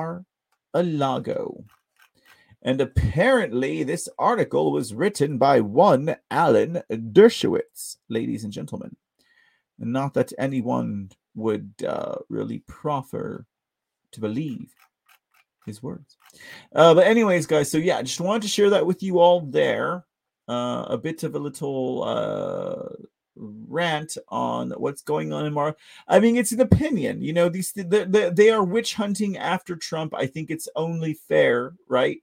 Mar-a-Lago. And apparently this article was written by one Alan Dershowitz, ladies and gentlemen. Not that anyone would uh, really proffer to believe his words. Uh, but anyways, guys, so yeah, I just wanted to share that with you all there. Uh, a bit of a little uh, rant on what's going on in Mar. I mean, it's an opinion. You know, these the, the, they are witch hunting after Trump. I think it's only fair, right,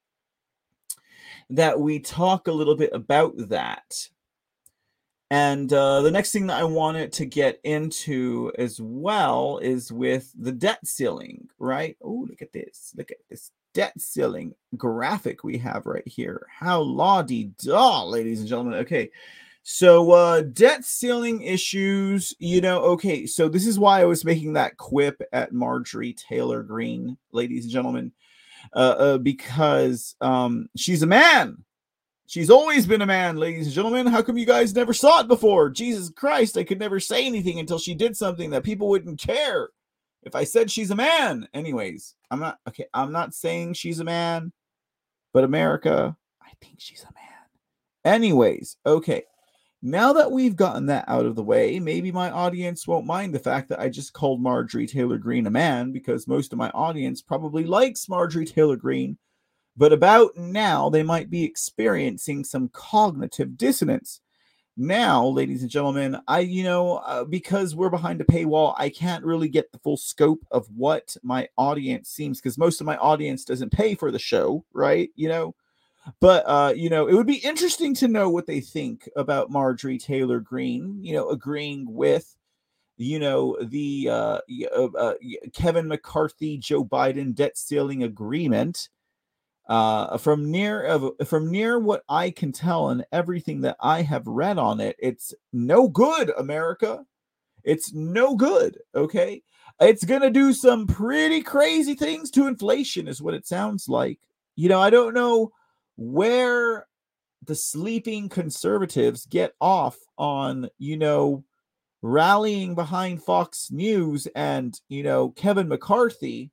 that we talk a little bit about that. And uh, the next thing that I wanted to get into as well is with the debt ceiling, right? Oh, look at this. Look at this debt ceiling graphic we have right here. How la-di-da, ladies and gentlemen. Okay, So uh, debt ceiling issues, you know, okay. So this is why I was making that quip at Marjorie Taylor Greene, ladies and gentlemen, uh, uh, because um, she's a man. She's always been a man, ladies and gentlemen. How come you guys never saw it before? Jesus Christ, I could never say anything until she did something that people wouldn't care if I said she's a man. Anyways, I'm not, okay, I'm not saying she's a man, but America, I think she's a man. Anyways, okay. Now that we've gotten that out of the way, maybe my audience won't mind the fact that I just called Marjorie Taylor Greene a man, because most of my audience probably likes Marjorie Taylor Greene, but about now they might be experiencing some cognitive dissonance. Now, ladies and gentlemen, I, you know, uh, because we're behind a paywall, I can't really get the full scope of what my audience seems, because most of my audience doesn't pay for the show, right? You know, but, uh, you know, it would be interesting to know what they think about Marjorie Taylor Greene, you know, agreeing with, you know, the uh, uh, uh, Kevin McCarthy, Joe Biden debt ceiling agreement. Uh, from near of from near what I can tell and everything that I have read on it, it's no good, America. It's no good. Okay, it's gonna do some pretty crazy things to inflation, is what it sounds like. You know, I don't know where the sleeping conservatives get off on, you know, rallying behind Fox News and, you know, Kevin McCarthy.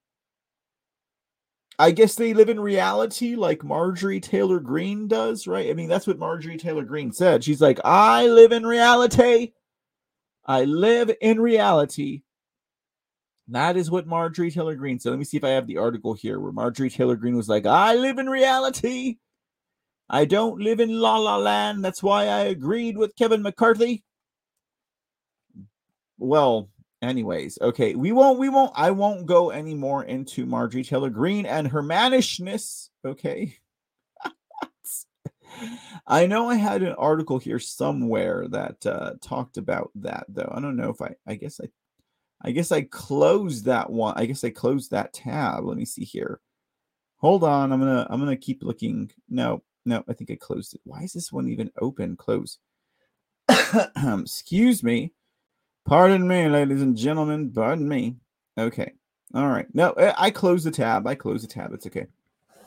I guess they live in reality like Marjorie Taylor Greene does, right? I mean, that's what Marjorie Taylor Greene said. She's like, I live in reality. I live in reality. That is what Marjorie Taylor Greene said. Let me see if I have the article here where Marjorie Taylor Greene was like, I live in reality. I don't live in La La Land. That's why I agreed with Kevin McCarthy. Well, anyways, okay, we won't, we won't, I won't go any more into Marjorie Taylor Greene and her mannishness, okay? I know I had an article here somewhere that uh, talked about that, though. I don't know if I, I guess I, I guess I closed that one. I guess I closed that tab. Let me see here. Hold on, I'm gonna, I'm gonna keep looking. No, no, I think I closed it. Why is this one even open? Close. Excuse me. Pardon me, ladies and gentlemen. Pardon me. Okay. All right. No, I closed the tab. I closed the tab. It's okay.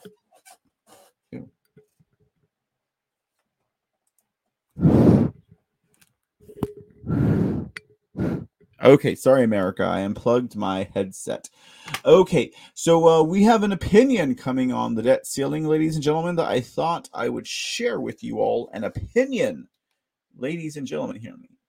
Okay. Sorry, America. I unplugged my headset. Okay. So uh, we have an opinion coming on the debt ceiling, ladies and gentlemen, that I thought I would share with you all. An opinion. Ladies and gentlemen, hear me.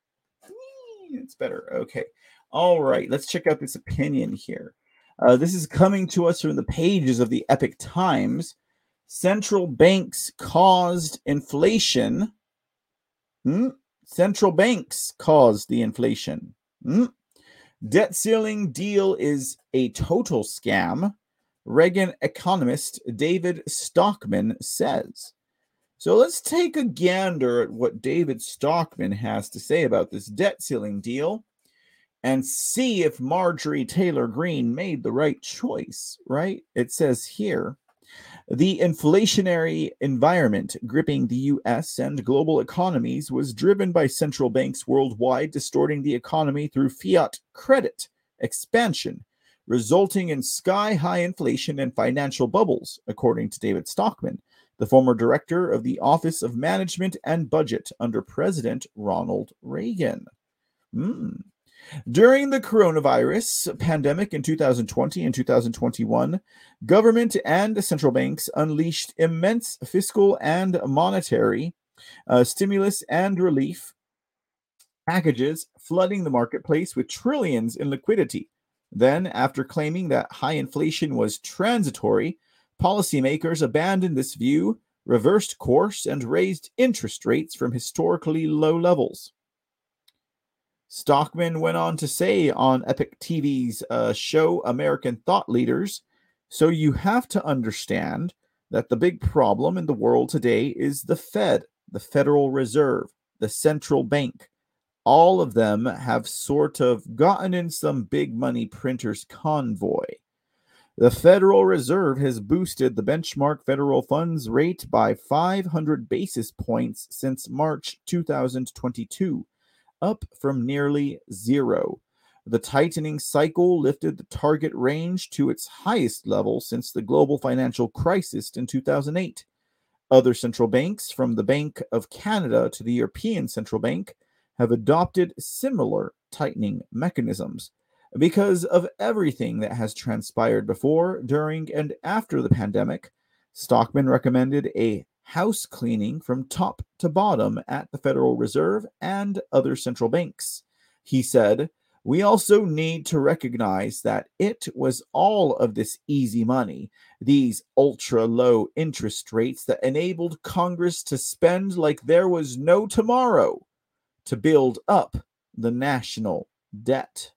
It's better. Okay. All right. Let's check out this opinion here. Uh, this is coming to us from the pages of the Epoch Times. Central banks caused inflation. Hmm? Central banks caused the inflation. Hmm? Debt ceiling deal is a total scam. Reagan economist David Stockman says. So let's take a gander at what David Stockman has to say about this debt ceiling deal and see if Marjorie Taylor Greene made the right choice, right? It says here, the inflationary environment gripping the U S and global economies was driven by central banks worldwide distorting the economy through fiat credit expansion, resulting in sky-high inflation and financial bubbles, according to David Stockman, the former director of the Office of Management and Budget under President Ronald Reagan. Mm. During the coronavirus pandemic in two thousand twenty and two thousand twenty-one, government and central banks unleashed immense fiscal and monetary uh, stimulus and relief packages, flooding the marketplace with trillions in liquidity. Then, after claiming that high inflation was transitory, policymakers abandoned this view, reversed course, and raised interest rates from historically low levels. Stockman went on to say on Epoch T V's uh, show American Thought Leaders, so you have to understand that the big problem in the world today is the Fed, the Federal Reserve, the central bank. All of them have sort of gotten in some big money printers convoy. The Federal Reserve has boosted the benchmark federal funds rate by five hundred basis points since March two thousand twenty-two, up from nearly zero. The tightening cycle lifted the target range to its highest level since the global financial crisis in two thousand eight. Other central banks, from the Bank of Canada to the European Central Bank, have adopted similar tightening mechanisms. Because of everything that has transpired before, during, and after the pandemic, Stockman recommended a house cleaning from top to bottom at the Federal Reserve and other central banks. He said, "We also need to recognize that it was all of this easy money, these ultra-low interest rates that enabled Congress to spend like there was no tomorrow to build up the national debt."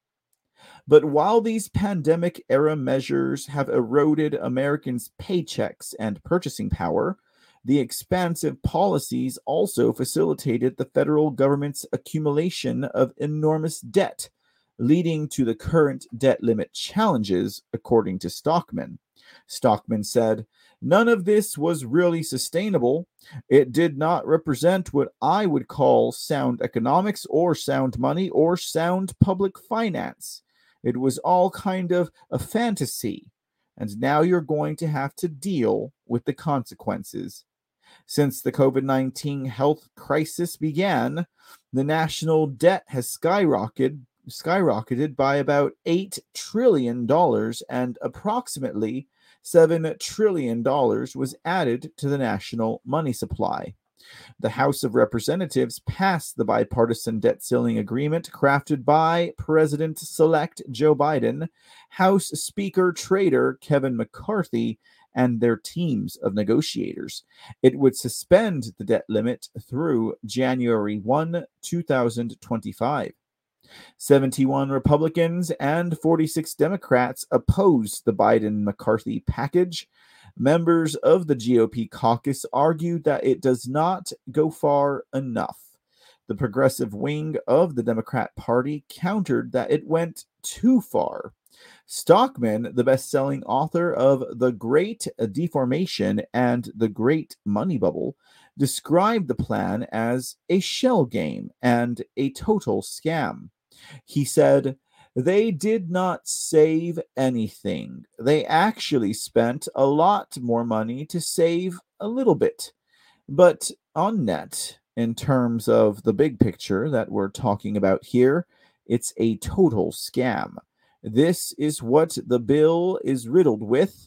But while these pandemic-era measures have eroded Americans' paychecks and purchasing power, the expansive policies also facilitated the federal government's accumulation of enormous debt, leading to the current debt limit challenges, according to Stockman. Stockman said, "None of this was really sustainable. It did not represent what I would call sound economics or sound money or sound public finance. It was all kind of a fantasy, and now you're going to have to deal with the consequences." Since the COVID nineteen health crisis began, the national debt has skyrocketed, skyrocketed by about eight trillion dollars, and approximately seven trillion dollars was added to the national money supply. The House of Representatives passed the bipartisan debt ceiling agreement crafted by President-elect Joe Biden, House Speaker Trader Kevin McCarthy, and their teams of negotiators. It would suspend the debt limit through January first, two thousand twenty-five. seventy-one Republicans and forty-six Democrats opposed the Biden-McCarthy package. Members of the G O P caucus argued that it does not go far enough. The progressive wing of the Democrat Party countered that it went too far. Stockman, the best-selling author of The Great Deformation and The Great Money Bubble, described the plan as a shell game and a total scam. He said, "They did not save anything. They actually spent a lot more money to save a little bit. But on net, in terms of the big picture that we're talking about here, it's a total scam. This is what the bill is riddled with: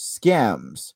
scams.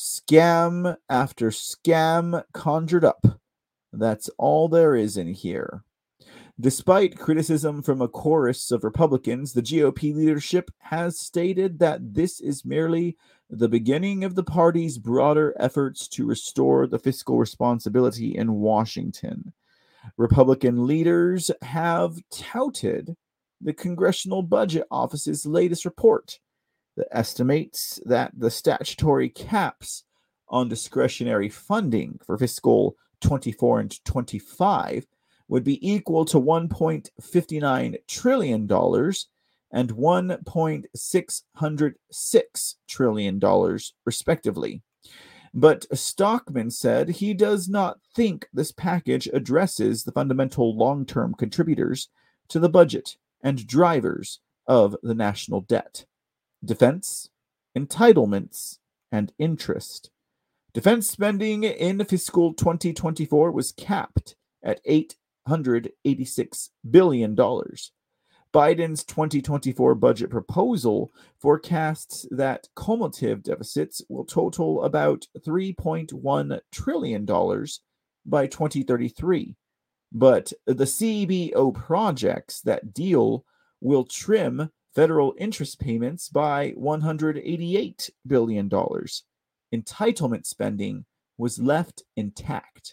Scam after scam conjured up. That's all there is in here." Despite criticism from a chorus of Republicans, the G O P leadership has stated that this is merely the beginning of the party's broader efforts to restore the fiscal responsibility in Washington. Republican leaders have touted the Congressional Budget Office's latest report that estimates that the statutory caps on discretionary funding for fiscal twenty-four and twenty-five would be equal to one point five nine trillion dollars and one point six zero six trillion dollars, respectively. But Stockman said he does not think this package addresses the fundamental long-term contributors to the budget and drivers of the national debt: defense, entitlements, and interest. Defense spending in fiscal twenty twenty-four was capped at eight hundred eighty-six billion dollars. Biden's twenty twenty-four budget proposal forecasts that cumulative deficits will total about three point one trillion dollars by twenty thirty-three, but the C B O projects that deal will trim federal interest payments by one hundred eighty-eight billion dollars. Entitlement spending was left intact.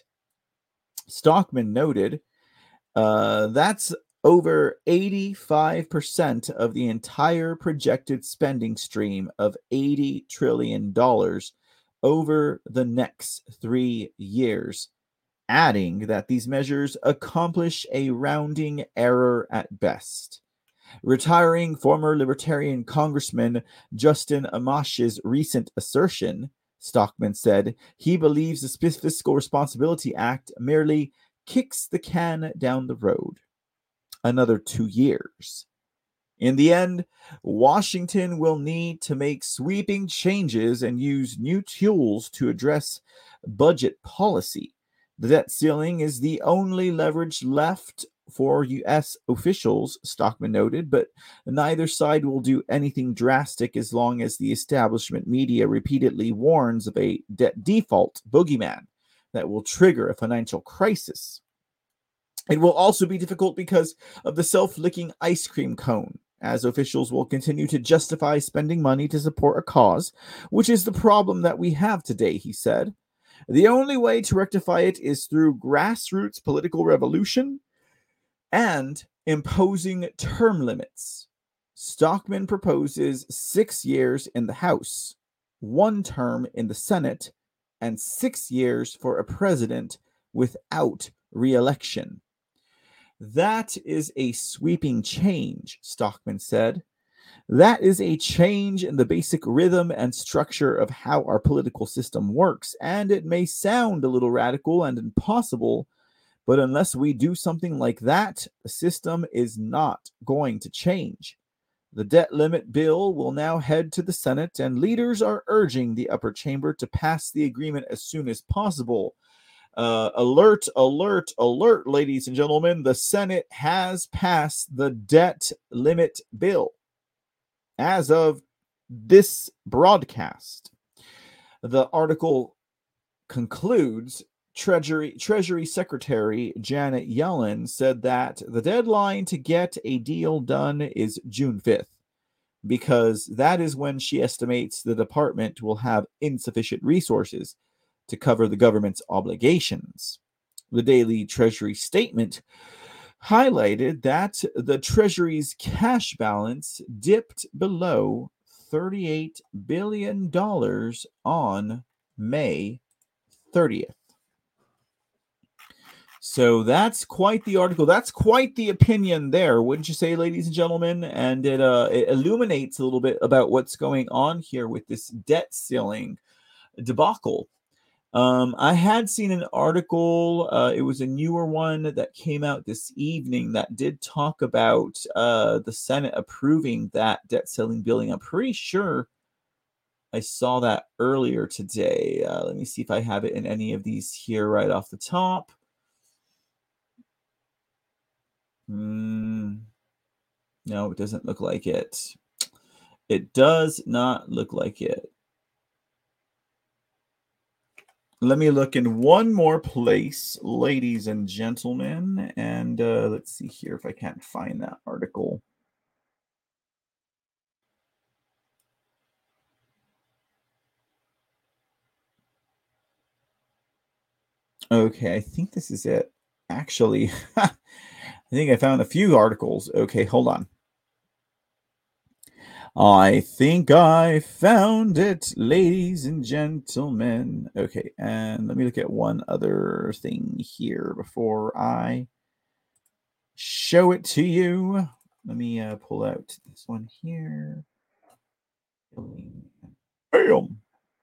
Stockman noted uh, that's over eighty-five percent of the entire projected spending stream of eighty trillion dollars over the next three years, adding that these measures accomplish a rounding error at best. Retiring former Libertarian Congressman Justin Amash's recent assertion, Stockman said, he believes the Fiscal Responsibility Act merely kicks the can down the road another two years. In the end, Washington will need to make sweeping changes and use new tools to address budget policy. The debt ceiling is the only leverage left for U S officials, Stockman noted, but neither side will do anything drastic as long as the establishment media repeatedly warns of a debt default boogeyman that will trigger a financial crisis. It will also be difficult because of the self-licking ice cream cone, as officials will continue to justify spending money to support a cause, which is the problem that we have today, he said. The only way to rectify it is through grassroots political revolution and imposing term limits. Stockman proposes six years in the House, one term in the Senate, and six years for a president without re-election. That is a sweeping change, Stockman said. That is a change in the basic rhythm and structure of how our political system works, and it may sound a little radical and impossible, but unless we do something like that, the system is not going to change. The debt limit bill will now head to the Senate, and leaders are urging the upper chamber to pass the agreement as soon as possible. Uh, alert, alert, alert, ladies and gentlemen. The Senate has passed the debt limit bill as of this broadcast. The article concludes, Treasury, Treasury Secretary Janet Yellen said that the deadline to get a deal done is June fifth, because that is when she estimates the department will have insufficient resources to cover the government's obligations. The daily Treasury statement highlighted that the Treasury's cash balance dipped below thirty-eight billion dollars on May thirtieth. So that's quite the article. That's quite the opinion there, wouldn't you say, ladies and gentlemen? And it, uh, it illuminates a little bit about what's going on here with this debt ceiling debacle. Um, I had seen an article, uh, it was a newer one that came out this evening that did talk about uh, the Senate approving that debt ceiling billing. I'm pretty sure I saw that earlier today. Uh, let me see if I have it in any of these here right off the top. Mm, no, it doesn't look like it. It does not look like it. Let me look in one more place, ladies and gentlemen, and uh, let's see here if I can't find that article. Okay, I think this is it. Actually, I think I found a few articles. Okay, hold on. I think I found it, ladies and gentlemen. Okay, and let me look at one other thing here before I show it to you. Let me uh, pull out this one here. Bam!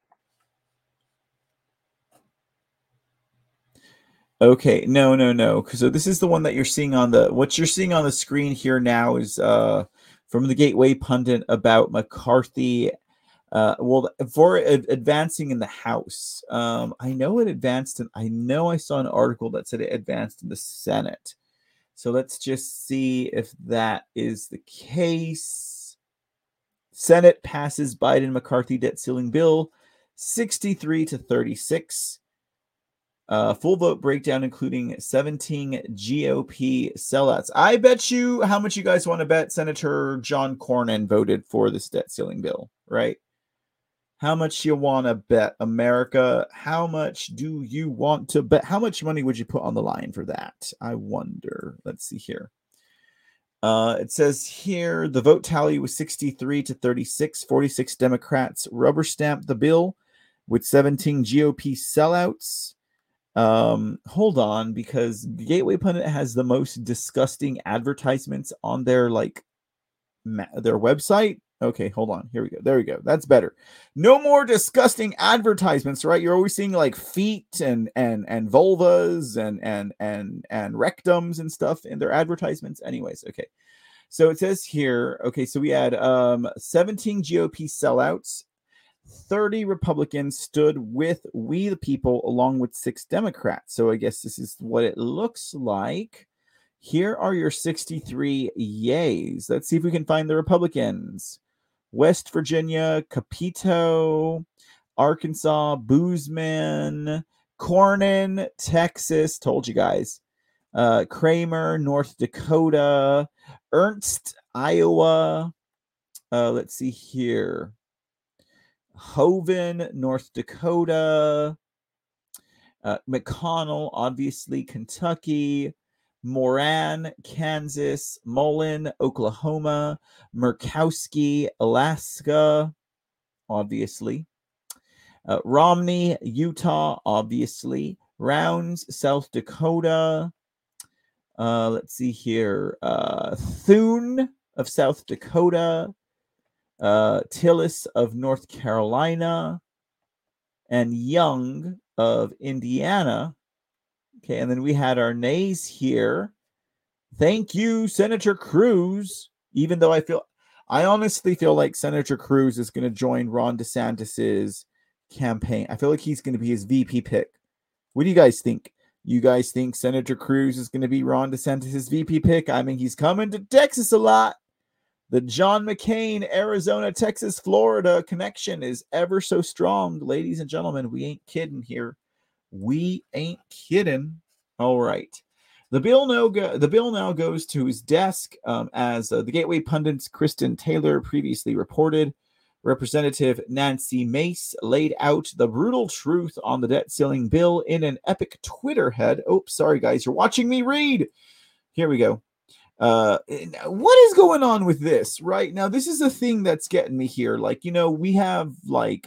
Okay, no, no, no. So this is the one that you're seeing on the, what you're seeing on the screen here now is uh, from the Gateway Pundit about McCarthy, uh, well, for ad- advancing in the House. Um, I know it advanced, and I know I saw an article that said it advanced in the Senate. So let's just see if that is the case. Senate passes Biden-McCarthy debt ceiling bill sixty-three to thirty-six. Uh, full vote breakdown, including seventeen G O P sellouts. I bet you how much you guys want to bet Senator John Cornyn voted for this debt ceiling bill, right? How much you want to bet, America? How much do you want to bet? How much money would you put on the line for that? I wonder. Let's see here. Uh, it says here the vote tally was sixty-three to thirty-six. forty-six Democrats rubber stamped the bill with seventeen G O P sellouts. Um, hold on, because Gateway Pundit has the most disgusting advertisements on their like ma- their website. Okay, hold on. Here we go. There we go. That's better. No more disgusting advertisements, right? You're always seeing like feet and and and vulvas and and and and rectums and stuff in their advertisements. Anyways, okay. So it says here, okay, so we had um seventeen G O P sellouts, thirty Republicans stood with We the People along with six Democrats. So I guess this is what it looks like. Here are your sixty-three yays. Let's see if we can find the Republicans. West Virginia, Capito, Arkansas, Boozman, Cornyn, Texas, told you guys. Uh, Kramer, North Dakota, Ernst, Iowa. Uh, let's see here. Hoven, North Dakota. Uh, McConnell, obviously, Kentucky. Moran, Kansas, Mullen, Oklahoma, Murkowski, Alaska, obviously. Uh, Romney, Utah, obviously. Rounds, South Dakota. Uh, let's see here. Uh, Thune of South Dakota. Uh, Tillis of North Carolina. And Young of Indiana. Okay, and then we had our nays here. Thank you, Senator Cruz. Even though I feel, I honestly feel like Senator Cruz is going to join Ron DeSantis's campaign. I feel like he's going to be his V P pick. What do you guys think? You guys think Senator Cruz is going to be Ron DeSantis's V P pick? I mean, he's coming to Texas a lot. The John McCain, Arizona, Texas, Florida connection is ever so strong. Ladies and gentlemen, we ain't kidding here. We ain't kidding. All right. The bill now, go, the bill now goes to his desk um, as uh, the Gateway Pundit's Kristen Taylor previously reported. Representative Nancy Mace laid out the brutal truth on the debt ceiling bill in an epic Twitter head. Oh, sorry, guys. You're watching me read. Here we go. Uh, what is going on with this right now? This is a thing that's getting me here. Like, you know, we have like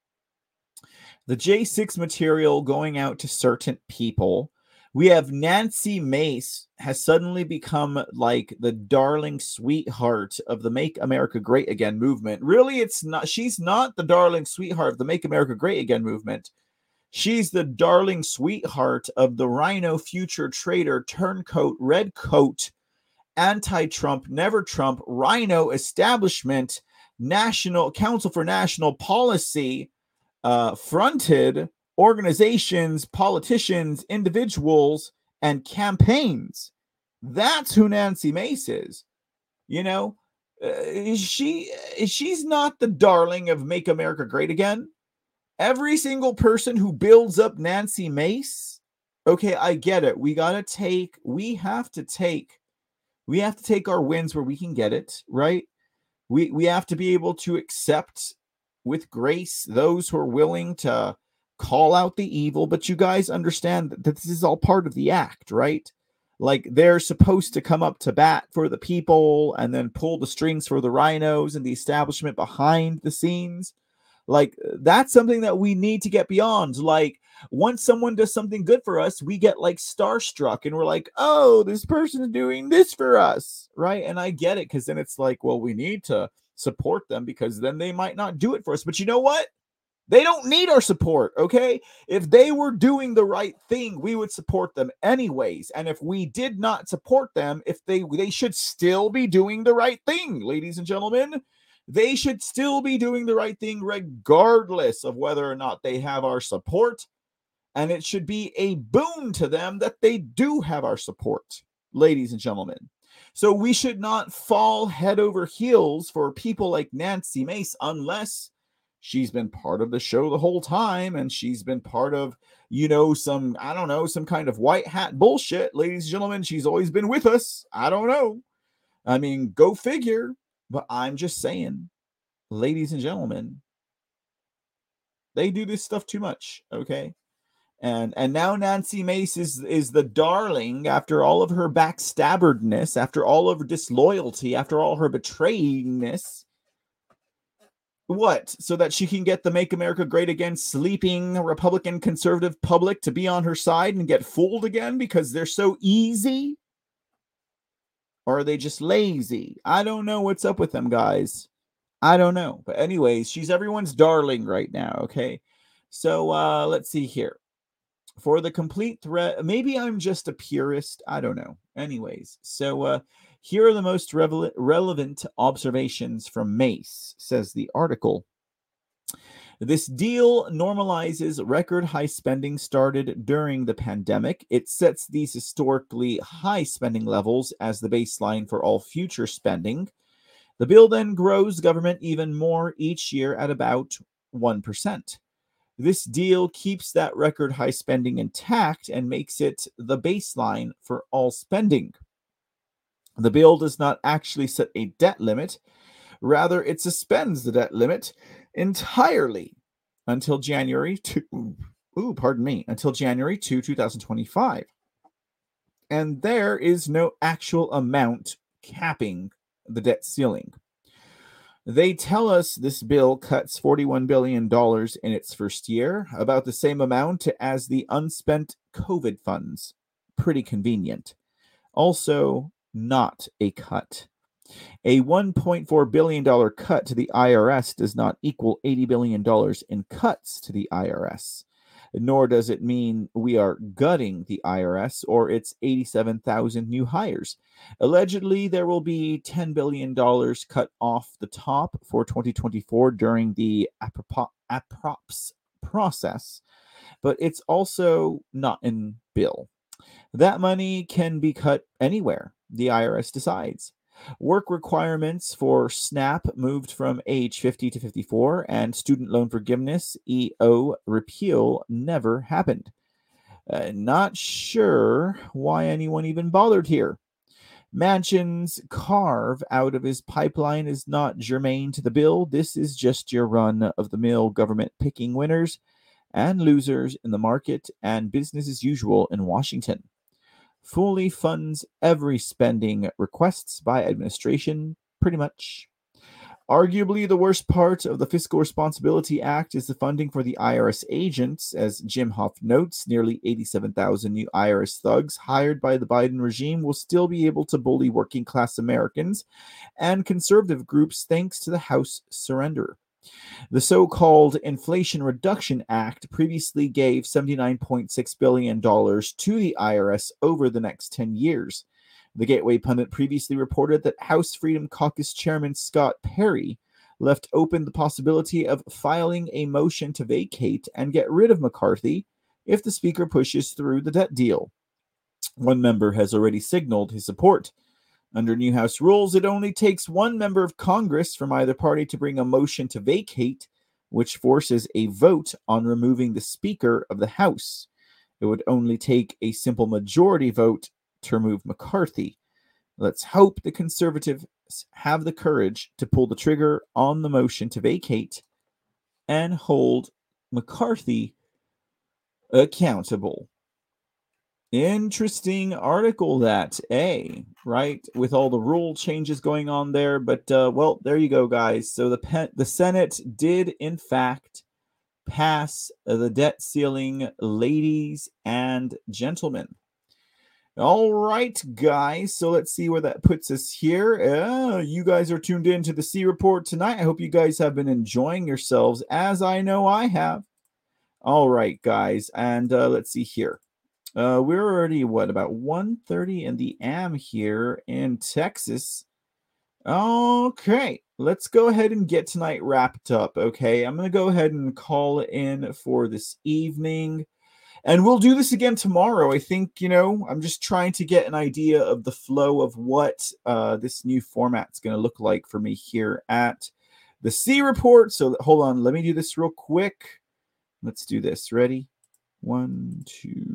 the J six material going out to certain people. We have Nancy Mace has suddenly become like the darling sweetheart of the Make America Great Again movement. Really, it's not. She's not the darling sweetheart of the Make America Great Again movement. She's the darling sweetheart of the Rhino future traitor, turncoat, redcoat, anti-Trump, never Trump, Rhino establishment, National Council for National Policy, uh, fronted organizations, politicians, individuals, and campaigns. That's who Nancy Mace is. You know, uh, she she's not the darling of Make America Great Again. Every single person who builds up Nancy Mace, okay, I get it. We gotta take, we have to take, we have to take our wins where we can get it, right? We we have to be able to accept with grace those who are willing to call out the evil, but you guys understand that this is all part of the act, right? Like, they're supposed to come up to bat for the people and then pull the strings for the rhinos and the establishment behind the scenes. Like, that's something that we need to get beyond. Like, once someone does something good for us, we get like starstruck and we're like, oh, this person's doing this for us, right? And I get it, because then it's like, well, we need to support them because then they might not do it for us. But you know what? They don't need our support, okay? If they were doing the right thing, we would support them anyways. And if we did not support them, if they they should still be doing the right thing, ladies and gentlemen. They should still be doing the right thing regardless of whether or not they have our support. And it should be a boon to them that they do have our support, ladies and gentlemen. So we should not fall head over heels for people like Nancy Mace unless she's been part of the show the whole time and she's been part of, you know, some, I don't know, some kind of white hat bullshit. Ladies and gentlemen, she's always been with us. I don't know. I mean, go figure. But I'm just saying, ladies and gentlemen, they do this stuff too much, okay? And and now Nancy Mace is, is the darling after all of her backstabberness, after all of her disloyalty, after all her betrayingness. What? So that she can get the Make America Great Again sleeping Republican conservative public to be on her side and get fooled again because they're so easy? Or are they just lazy? I don't know what's up with them, guys. I don't know. But anyways, she's everyone's darling right now, okay? So uh, let's see here. For the complete threat, maybe I'm just a purist. I don't know. Anyways, so uh, here are the most revel- relevant observations from Mace, says the article. This deal normalizes record high spending started during the pandemic. It sets these historically high spending levels as the baseline for all future spending. The bill then grows government even more each year at about one percent. This deal keeps that record high spending intact and makes it the baseline for all spending. The bill does not actually set a debt limit. Rather, it suspends the debt limit entirely until January two, ooh, pardon me, until January second, twenty twenty-five. And there is no actual amount capping the debt ceiling. They tell us this bill cuts forty-one billion dollars in its first year, about the same amount as the unspent COVID funds. Pretty convenient. Also, not a cut. A one point four billion dollars cut to the I R S does not equal eighty billion dollars in cuts to the I R S, nor does it mean we are gutting the I R S or its eighty-seven thousand new hires. Allegedly, there will be ten billion dollars cut off the top for twenty twenty-four during the approps process, but it's also not in bill. That money can be cut anywhere the I R S decides. Work requirements for SNAP moved from age fifty to fifty-four, and student loan forgiveness, E O, repeal never happened. Uh, not sure why anyone even bothered here. Manchin's carve out of his pipeline is not germane to the bill. This is just your run-of-the-mill government picking winners and losers in the market and business as usual in Washington. Fully funds every spending requests by administration, pretty much. Arguably, the worst part of the Fiscal Responsibility Act is the funding for the I R S agents. As Jim Hoff notes, nearly eighty-seven thousand new I R S thugs hired by the Biden regime will still be able to bully working-class Americans and conservative groups thanks to the House surrender. The so-called Inflation Reduction Act previously gave seventy-nine point six billion dollars to the I R S over the next ten years. The Gateway Pundit previously reported that House Freedom Caucus Chairman Scott Perry left open the possibility of filing a motion to vacate and get rid of McCarthy if the Speaker pushes through the debt deal. One member has already signaled his support. Under new House rules, it only takes one member of Congress from either party to bring a motion to vacate, which forces a vote on removing the Speaker of the House. It would only take a simple majority vote to remove McCarthy. Let's hope the Conservatives have the courage to pull the trigger on the motion to vacate and hold McCarthy accountable. Interesting article that, eh? Right? With all the rule changes going on there. But, uh, well, there you go, guys. So the pen- the Senate did, in fact, pass the debt ceiling, ladies and gentlemen. All right, guys. So let's see where that puts us here. Uh, you guys are tuned in to the C Report tonight. I hope you guys have been enjoying yourselves, as I know I have. All right, guys. And uh, let's see here. Uh, we're already, what, about one thirty in the A M here in Texas. Okay, let's go ahead and get tonight wrapped up, okay? I'm going to go ahead and call in for this evening. And we'll do this again tomorrow. I think, you know, I'm just trying to get an idea of the flow of what uh, this new format's going to look like for me here at the C Report. So hold on, let me do this real quick. Let's do this. Ready? One, two.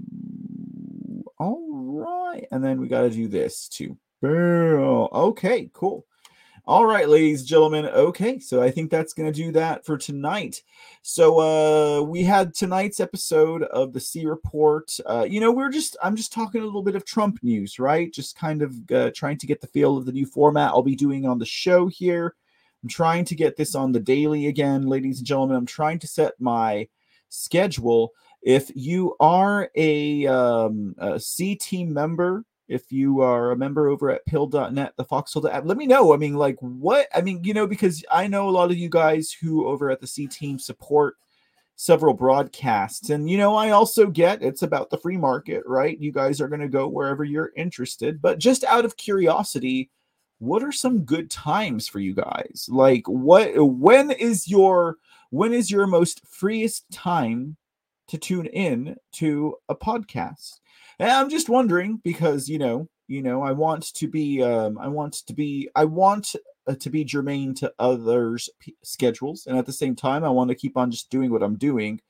All right. And then we got to do this too. Okay, cool. All right, ladies and gentlemen. Okay, so I think that's going to do that for tonight. So uh, we had tonight's episode of the C Report. Uh, you know, we're just, I'm just talking a little bit of Trump news, right? Just kind of uh, trying to get the feel of the new format I'll be doing on the show here. I'm trying to get this on the daily again, ladies and gentlemen. I'm trying to set my schedule. If you are a, um, a C team member, if you are a member over at pill dot net, the Foxhole app, let me know. I mean, like what, I mean, you know, because I know a lot of you guys who over at the C Team support several broadcasts. And, you know, I also get it's about the free market, right? You guys are going to go wherever you're interested. But just out of curiosity, what are some good times for you guys? Like what, when is your, when is your most freest time to tune in to a podcast? And I'm just wondering because, you know, you know, I want to be, um, I want to be, I want uh, to be germane to others' p- schedules. And at the same time, I want to keep on just doing what I'm doing.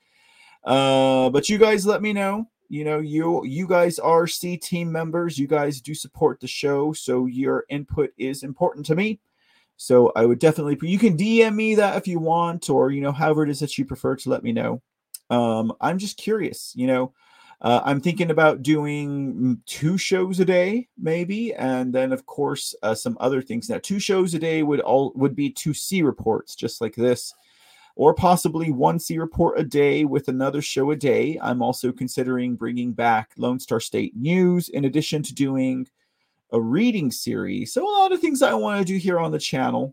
Uh, but you guys let me know, you know, you, you guys are C Team members. You guys do support the show. So your input is important to me. So I would definitely, you can D M me that if you want, or, you know, however it is that you prefer to let me know. Um, I'm just curious, you know, uh, I'm thinking about doing two shows a day, maybe. And then of course, uh, some other things. Now, two shows a day would all would be two C reports, just like this, or possibly one C report a day with another show a day. I'm also considering bringing back Lone Star State News in addition to doing a reading series. So a lot of things I want to do here on the channel.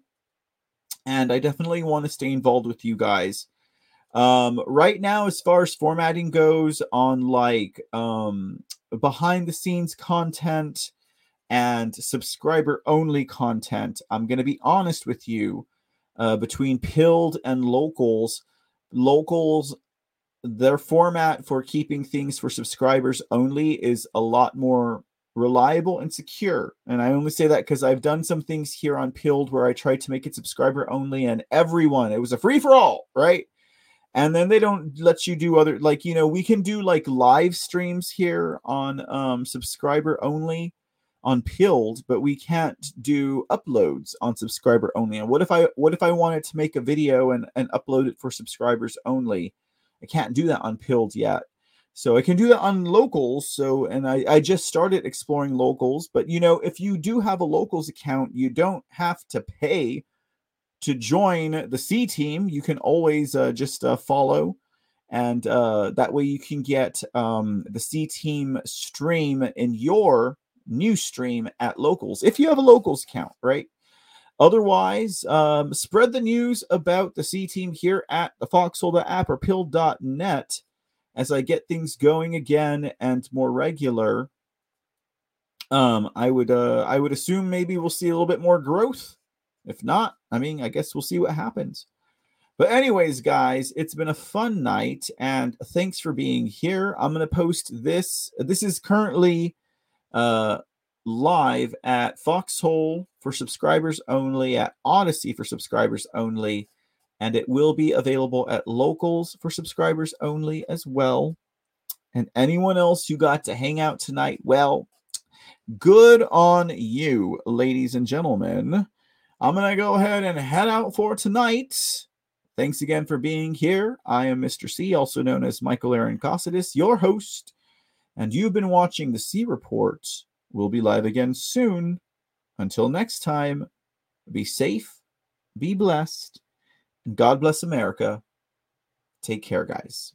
And I definitely want to stay involved with you guys. Um, right now, as far as formatting goes on like um, behind the scenes content and subscriber only content, I'm going to be honest with you, uh, between Pilled and Locals, Locals, their format for keeping things for subscribers only is a lot more reliable and secure. And I only say that because I've done some things here on Pilled where I tried to make it subscriber only and everyone, it was a free for all, right? And then they don't let you do other, like, you know, we can do like live streams here on um, subscriber only on Pilled, but we can't do uploads on subscriber only. And what if I, what if I wanted to make a video and, and upload it for subscribers only? I can't do that on Pilled yet. So I can do that on Locals. So, and I, I just started exploring Locals, but you know, if you do have a Locals account, you don't have to pay to join the C Team. You can always uh, just uh, follow, and uh, that way you can get um, the C Team stream in your new stream at Locals, if you have a Locals account, right? Otherwise, um, spread the news about the C Team here at the Foxhole app or pill dot net as I get things going again and more regular. Um, I would uh, I would assume maybe we'll see a little bit more growth. If not, I mean, I guess we'll see what happens. But anyways, guys, it's been a fun night, and thanks for being here. I'm going to post this. This is currently uh, live at Foxhole for subscribers only, at Odyssey for subscribers only, and it will be available at Locals for subscribers only as well. And anyone else who got to hang out tonight, well, good on you, ladies and gentlemen. I'm going to go ahead and head out for tonight. Thanks again for being here. I am Mister C, also known as Michael Aaron Cossidis, your host, and you've been watching the C Report. We'll be live again soon. Until next time, be safe, be blessed, and God bless America. Take care, guys.